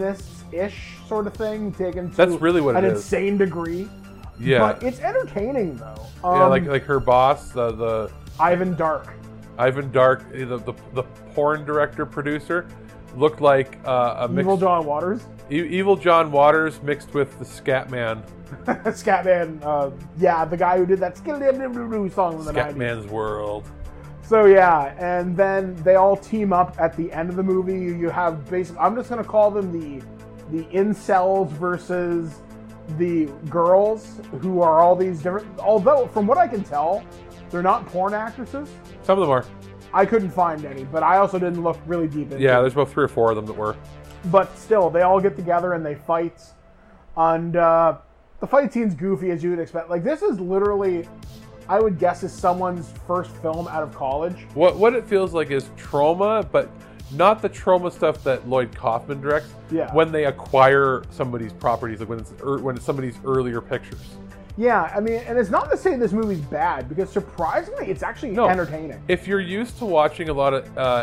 ish sort of thing taken to That's really what an it is. insane degree. Yeah. But it's entertaining though. Yeah, like her boss, the Ivan Dark. Ivan Dark, the porn director producer, looked like a mix, Evil John Waters. Evil John Waters mixed with the Scatman. Scatman, yeah, the guy who did that song in the 90s. Scatman's World. So yeah, and then they all team up at the end of the movie. You have basically, I'm just gonna call them the incels versus the girls, who are all these different. Although from what I can tell, they're not porn actresses. Some of them are. I couldn't find any, but I also didn't look really deep into it. Yeah, there's about 3 or 4 of them that were. But still, they all get together and they fight, and the fight scene's goofy as you would expect. Like, this is literally, I would guess, is someone's first film out of college. What it feels like is Trauma, but not the Trauma stuff that Lloyd Kaufman directs. Yeah. When they acquire somebody's properties, like when it's somebody's earlier pictures. Yeah, I mean, and it's not to say this movie's bad, because surprisingly, it's actually entertaining. If you're used to watching a lot of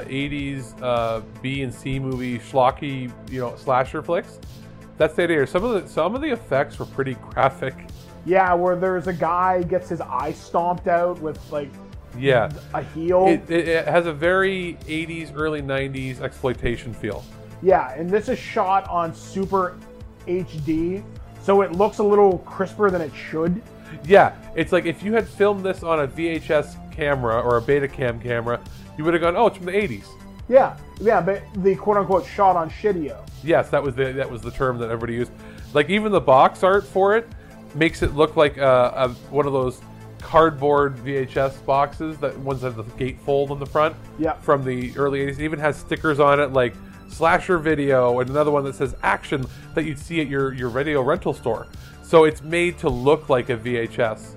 80s B and C movie schlocky, slasher flicks, that's the idea. Some of the effects were pretty graphic. Yeah, where there's a guy gets his eye stomped out with like a heel. It has a very 80s, early 90s exploitation feel. Yeah, and this is shot on super HD. So it looks a little crisper than it should. Yeah, it's like if you had filmed this on a VHS camera or a Betacam camera, you would have gone, "Oh, it's from the '80s." Yeah, but the quote-unquote shot on Shitio. Yes, that was the term that everybody used. Like even the box art for it makes it look like one of those cardboard VHS boxes, that ones that have the gatefold on the front. Yeah. From the early '80s, it even has stickers on it like slasher video, and another one that says action that you'd see at your video rental store. So it's made to look like a VHS.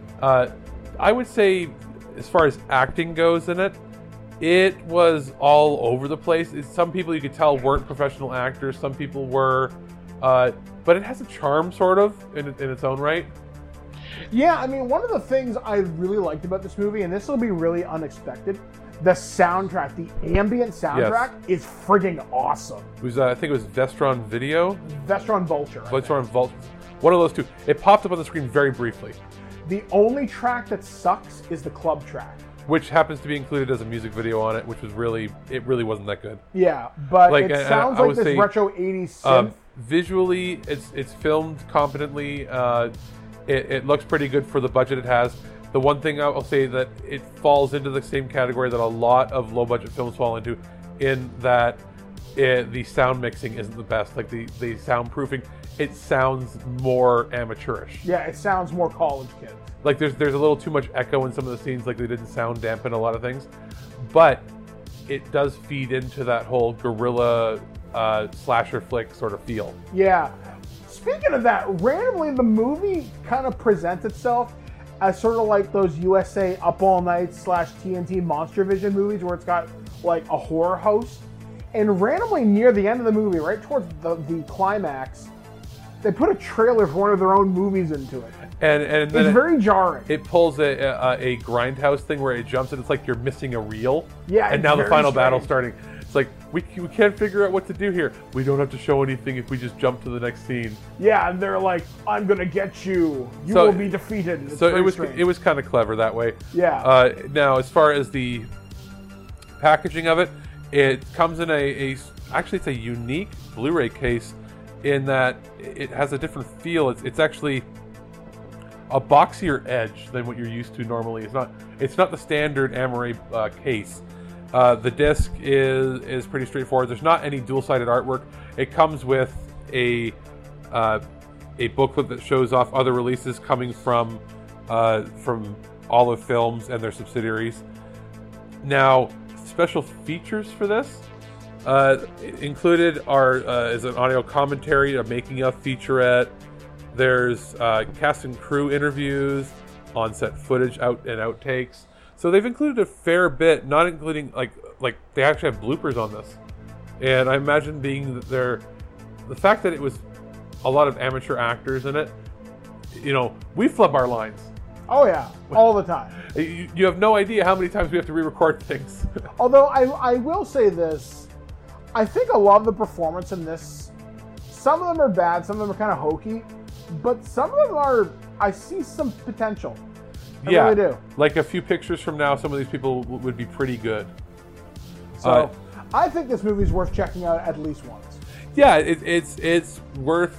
I would say, as far as acting goes in it, it was all over the place. Some people you could tell weren't professional actors, some people were, but it has a charm sort of in its own right. Yeah, I mean, one of the things I really liked about this movie, and this will be really unexpected, the soundtrack, the ambient soundtrack is frigging awesome. It was, I think it was Vestron Video? Vestron Vulture. Vestron Vulture. One of those two. It popped up on the screen very briefly. The only track that sucks is the club track. Which happens to be included as a music video on it, which was really wasn't that good. Yeah, but it sounds like this retro 80s synth. Visually, it's filmed competently. It looks pretty good for the budget it has. The one thing I'll say that it falls into the same category that a lot of low-budget films fall into, in that the sound mixing isn't the best. Like the soundproofing, it sounds more amateurish. Yeah, it sounds more college kids. Like there's a little too much echo in some of the scenes. Like they didn't sound dampen a lot of things, but it does feed into that whole guerrilla slasher flick sort of feel. Yeah. Speaking of that, randomly the movie kind of presents itself as sort of like those USA Up All Night / TNT Monster Vision movies where it's got like a horror host. And randomly near the end of the movie, right towards the climax, they put a trailer for one of their own movies into it. And then it's very jarring. It pulls a Grindhouse thing where it jumps and it's like you're missing a reel. Yeah, and now the final battle's starting. It's like, we can't figure out what to do here. We don't have to show anything if we just jump to the next scene. Yeah, and they're like, I'm going to get you. You will be defeated. It's so it was kind of clever that way. Yeah. Now, as far as the packaging of it, it comes in actually it's a unique Blu-ray case in that it has a different feel. It's actually a boxier edge than what you're used to normally. It's not the standard Amaray case. The disc is pretty straightforward. There's not any dual-sided artwork. It comes with a booklet that shows off other releases coming from Olive Films and their subsidiaries. Now, special features for this included is an audio commentary, a making-of featurette. There's cast and crew interviews, on-set footage, out and outtakes. So they've included a fair bit, not including like they actually have bloopers on this. And I imagine being the fact that it was a lot of amateur actors in it, we flub our lines. Oh yeah, all the time. You have no idea how many times we have to re-record things. Although I will say this, I think a lot of the performance in this some of them are bad, some of them are kind of hokey, but some of them are, I see some potential. I really do. Like a few pictures from now, some of these people would be pretty good. So, I think this movie's worth checking out at least once. Yeah, it's worth.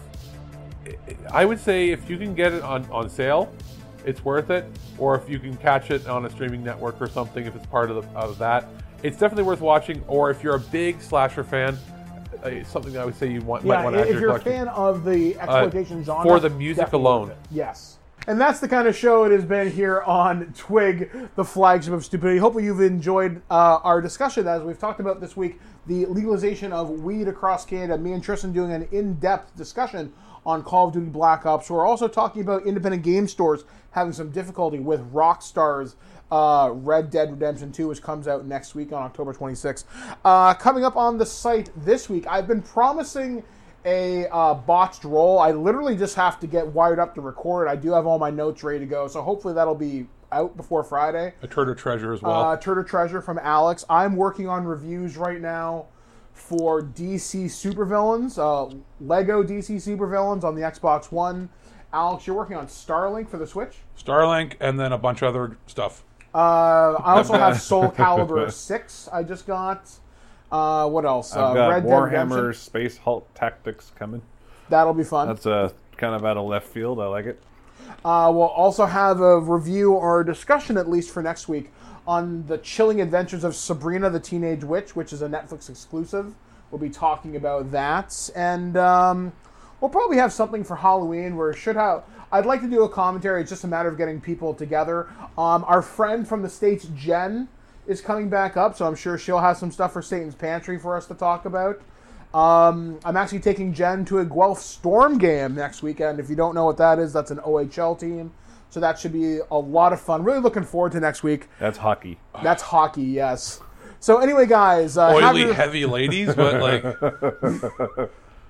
I would say if you can get it on sale, it's worth it. Or if you can catch it on a streaming network or something, if it's part of that, it's definitely worth watching. Or if you're a big slasher fan, something that I would say you might want to add to your collection. If you're a fan of the exploitation genre, for the music alone, yes. And that's the kind of show it has been here on Twig, the flagship of stupidity. Hopefully you've enjoyed our discussion as we've talked about this week, the legalization of weed across Canada. Me and Tristan doing an in-depth discussion on Call of Duty Black Ops. We're also talking about independent game stores having some difficulty with Rockstar's Red Dead Redemption 2, which comes out next week on October 26th. Coming up on the site this week, I've been promising a botched roll. I literally just have to get wired up to record. I do have all my notes ready to go, so hopefully that'll be out before Friday. A Turd or Treasure as well. Turd or Treasure from Alex. I'm working on reviews right now for DC Supervillains, Lego DC Supervillains on the Xbox One. Alex, you're working on Starlink for the Switch? Starlink, and then a bunch of other stuff. I also have Soul Calibur 6 I just got. What else? I've got Red Dead Warhammer Redemption. Space Hulk Tactics coming. That'll be fun. That's kind of out of left field. I like it. We'll also have a review or a discussion, at least for next week, on the chilling adventures of Sabrina the Teenage Witch, which is a Netflix exclusive. We'll be talking about that. And we'll probably have something for Halloween where I'd like to do a commentary. It's just a matter of getting people together. Our friend from the States, Jen, is coming back up, so I'm sure she'll have some stuff for Satan's Pantry for us to talk about. I'm actually taking Jen to a Guelph Storm game next weekend. If you don't know what that is, that's an OHL team. So that should be a lot of fun. Really looking forward to next week. That's hockey. That's hockey, yes. So anyway, guys. Oily, heavy ladies, but like...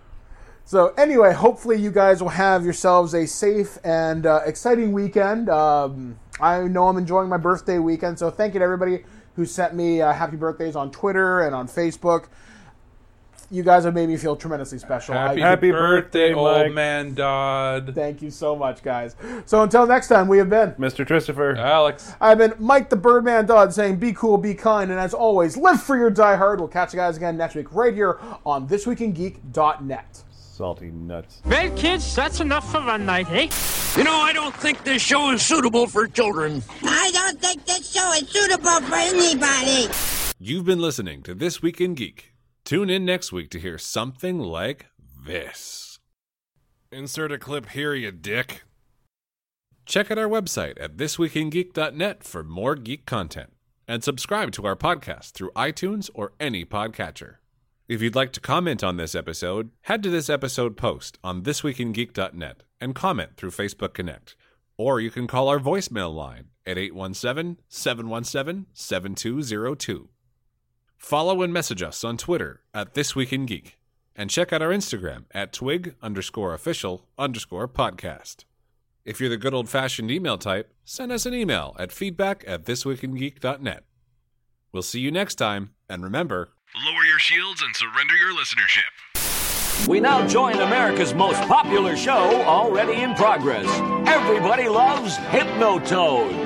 So anyway, hopefully you guys will have yourselves a safe and exciting weekend. I know I'm enjoying my birthday weekend, so thank you to everybody who sent me happy birthdays on Twitter and on Facebook. You guys have made me feel tremendously special. Happy birthday, old man Dodd. Thank you so much, guys. So until next time, we have been Mr. Christopher, Alex. I've been Mike the Birdman Dodd saying be cool, be kind, and as always, live free or die hard. We'll catch you guys again next week right here on thisweekingeek.net. Salty nuts. Well, kids, that's enough for one night, eh? You know, I don't think this show is suitable for children. I don't think this show is suitable for anybody. You've been listening to This Week in Geek. Tune in next week to hear something like this. Insert a clip here, you dick. Check out our website at thisweekingeek.net for more geek content. And subscribe to our podcast through iTunes or any podcatcher. If you'd like to comment on this episode, head to this episode post on thisweekingeek.net and comment through Facebook Connect. Or you can call our voicemail line at 817-717-7202. Follow and message us on Twitter at thisweekingeek. And check out our Instagram at twig_official_podcast. If you're the good old-fashioned email type, send us an email at feedback@thisweekingeek.net. We'll see you next time, and remember... Lower your shields and surrender your listenership. We now join America's most popular show, already in progress. Everybody loves Hypnotoad.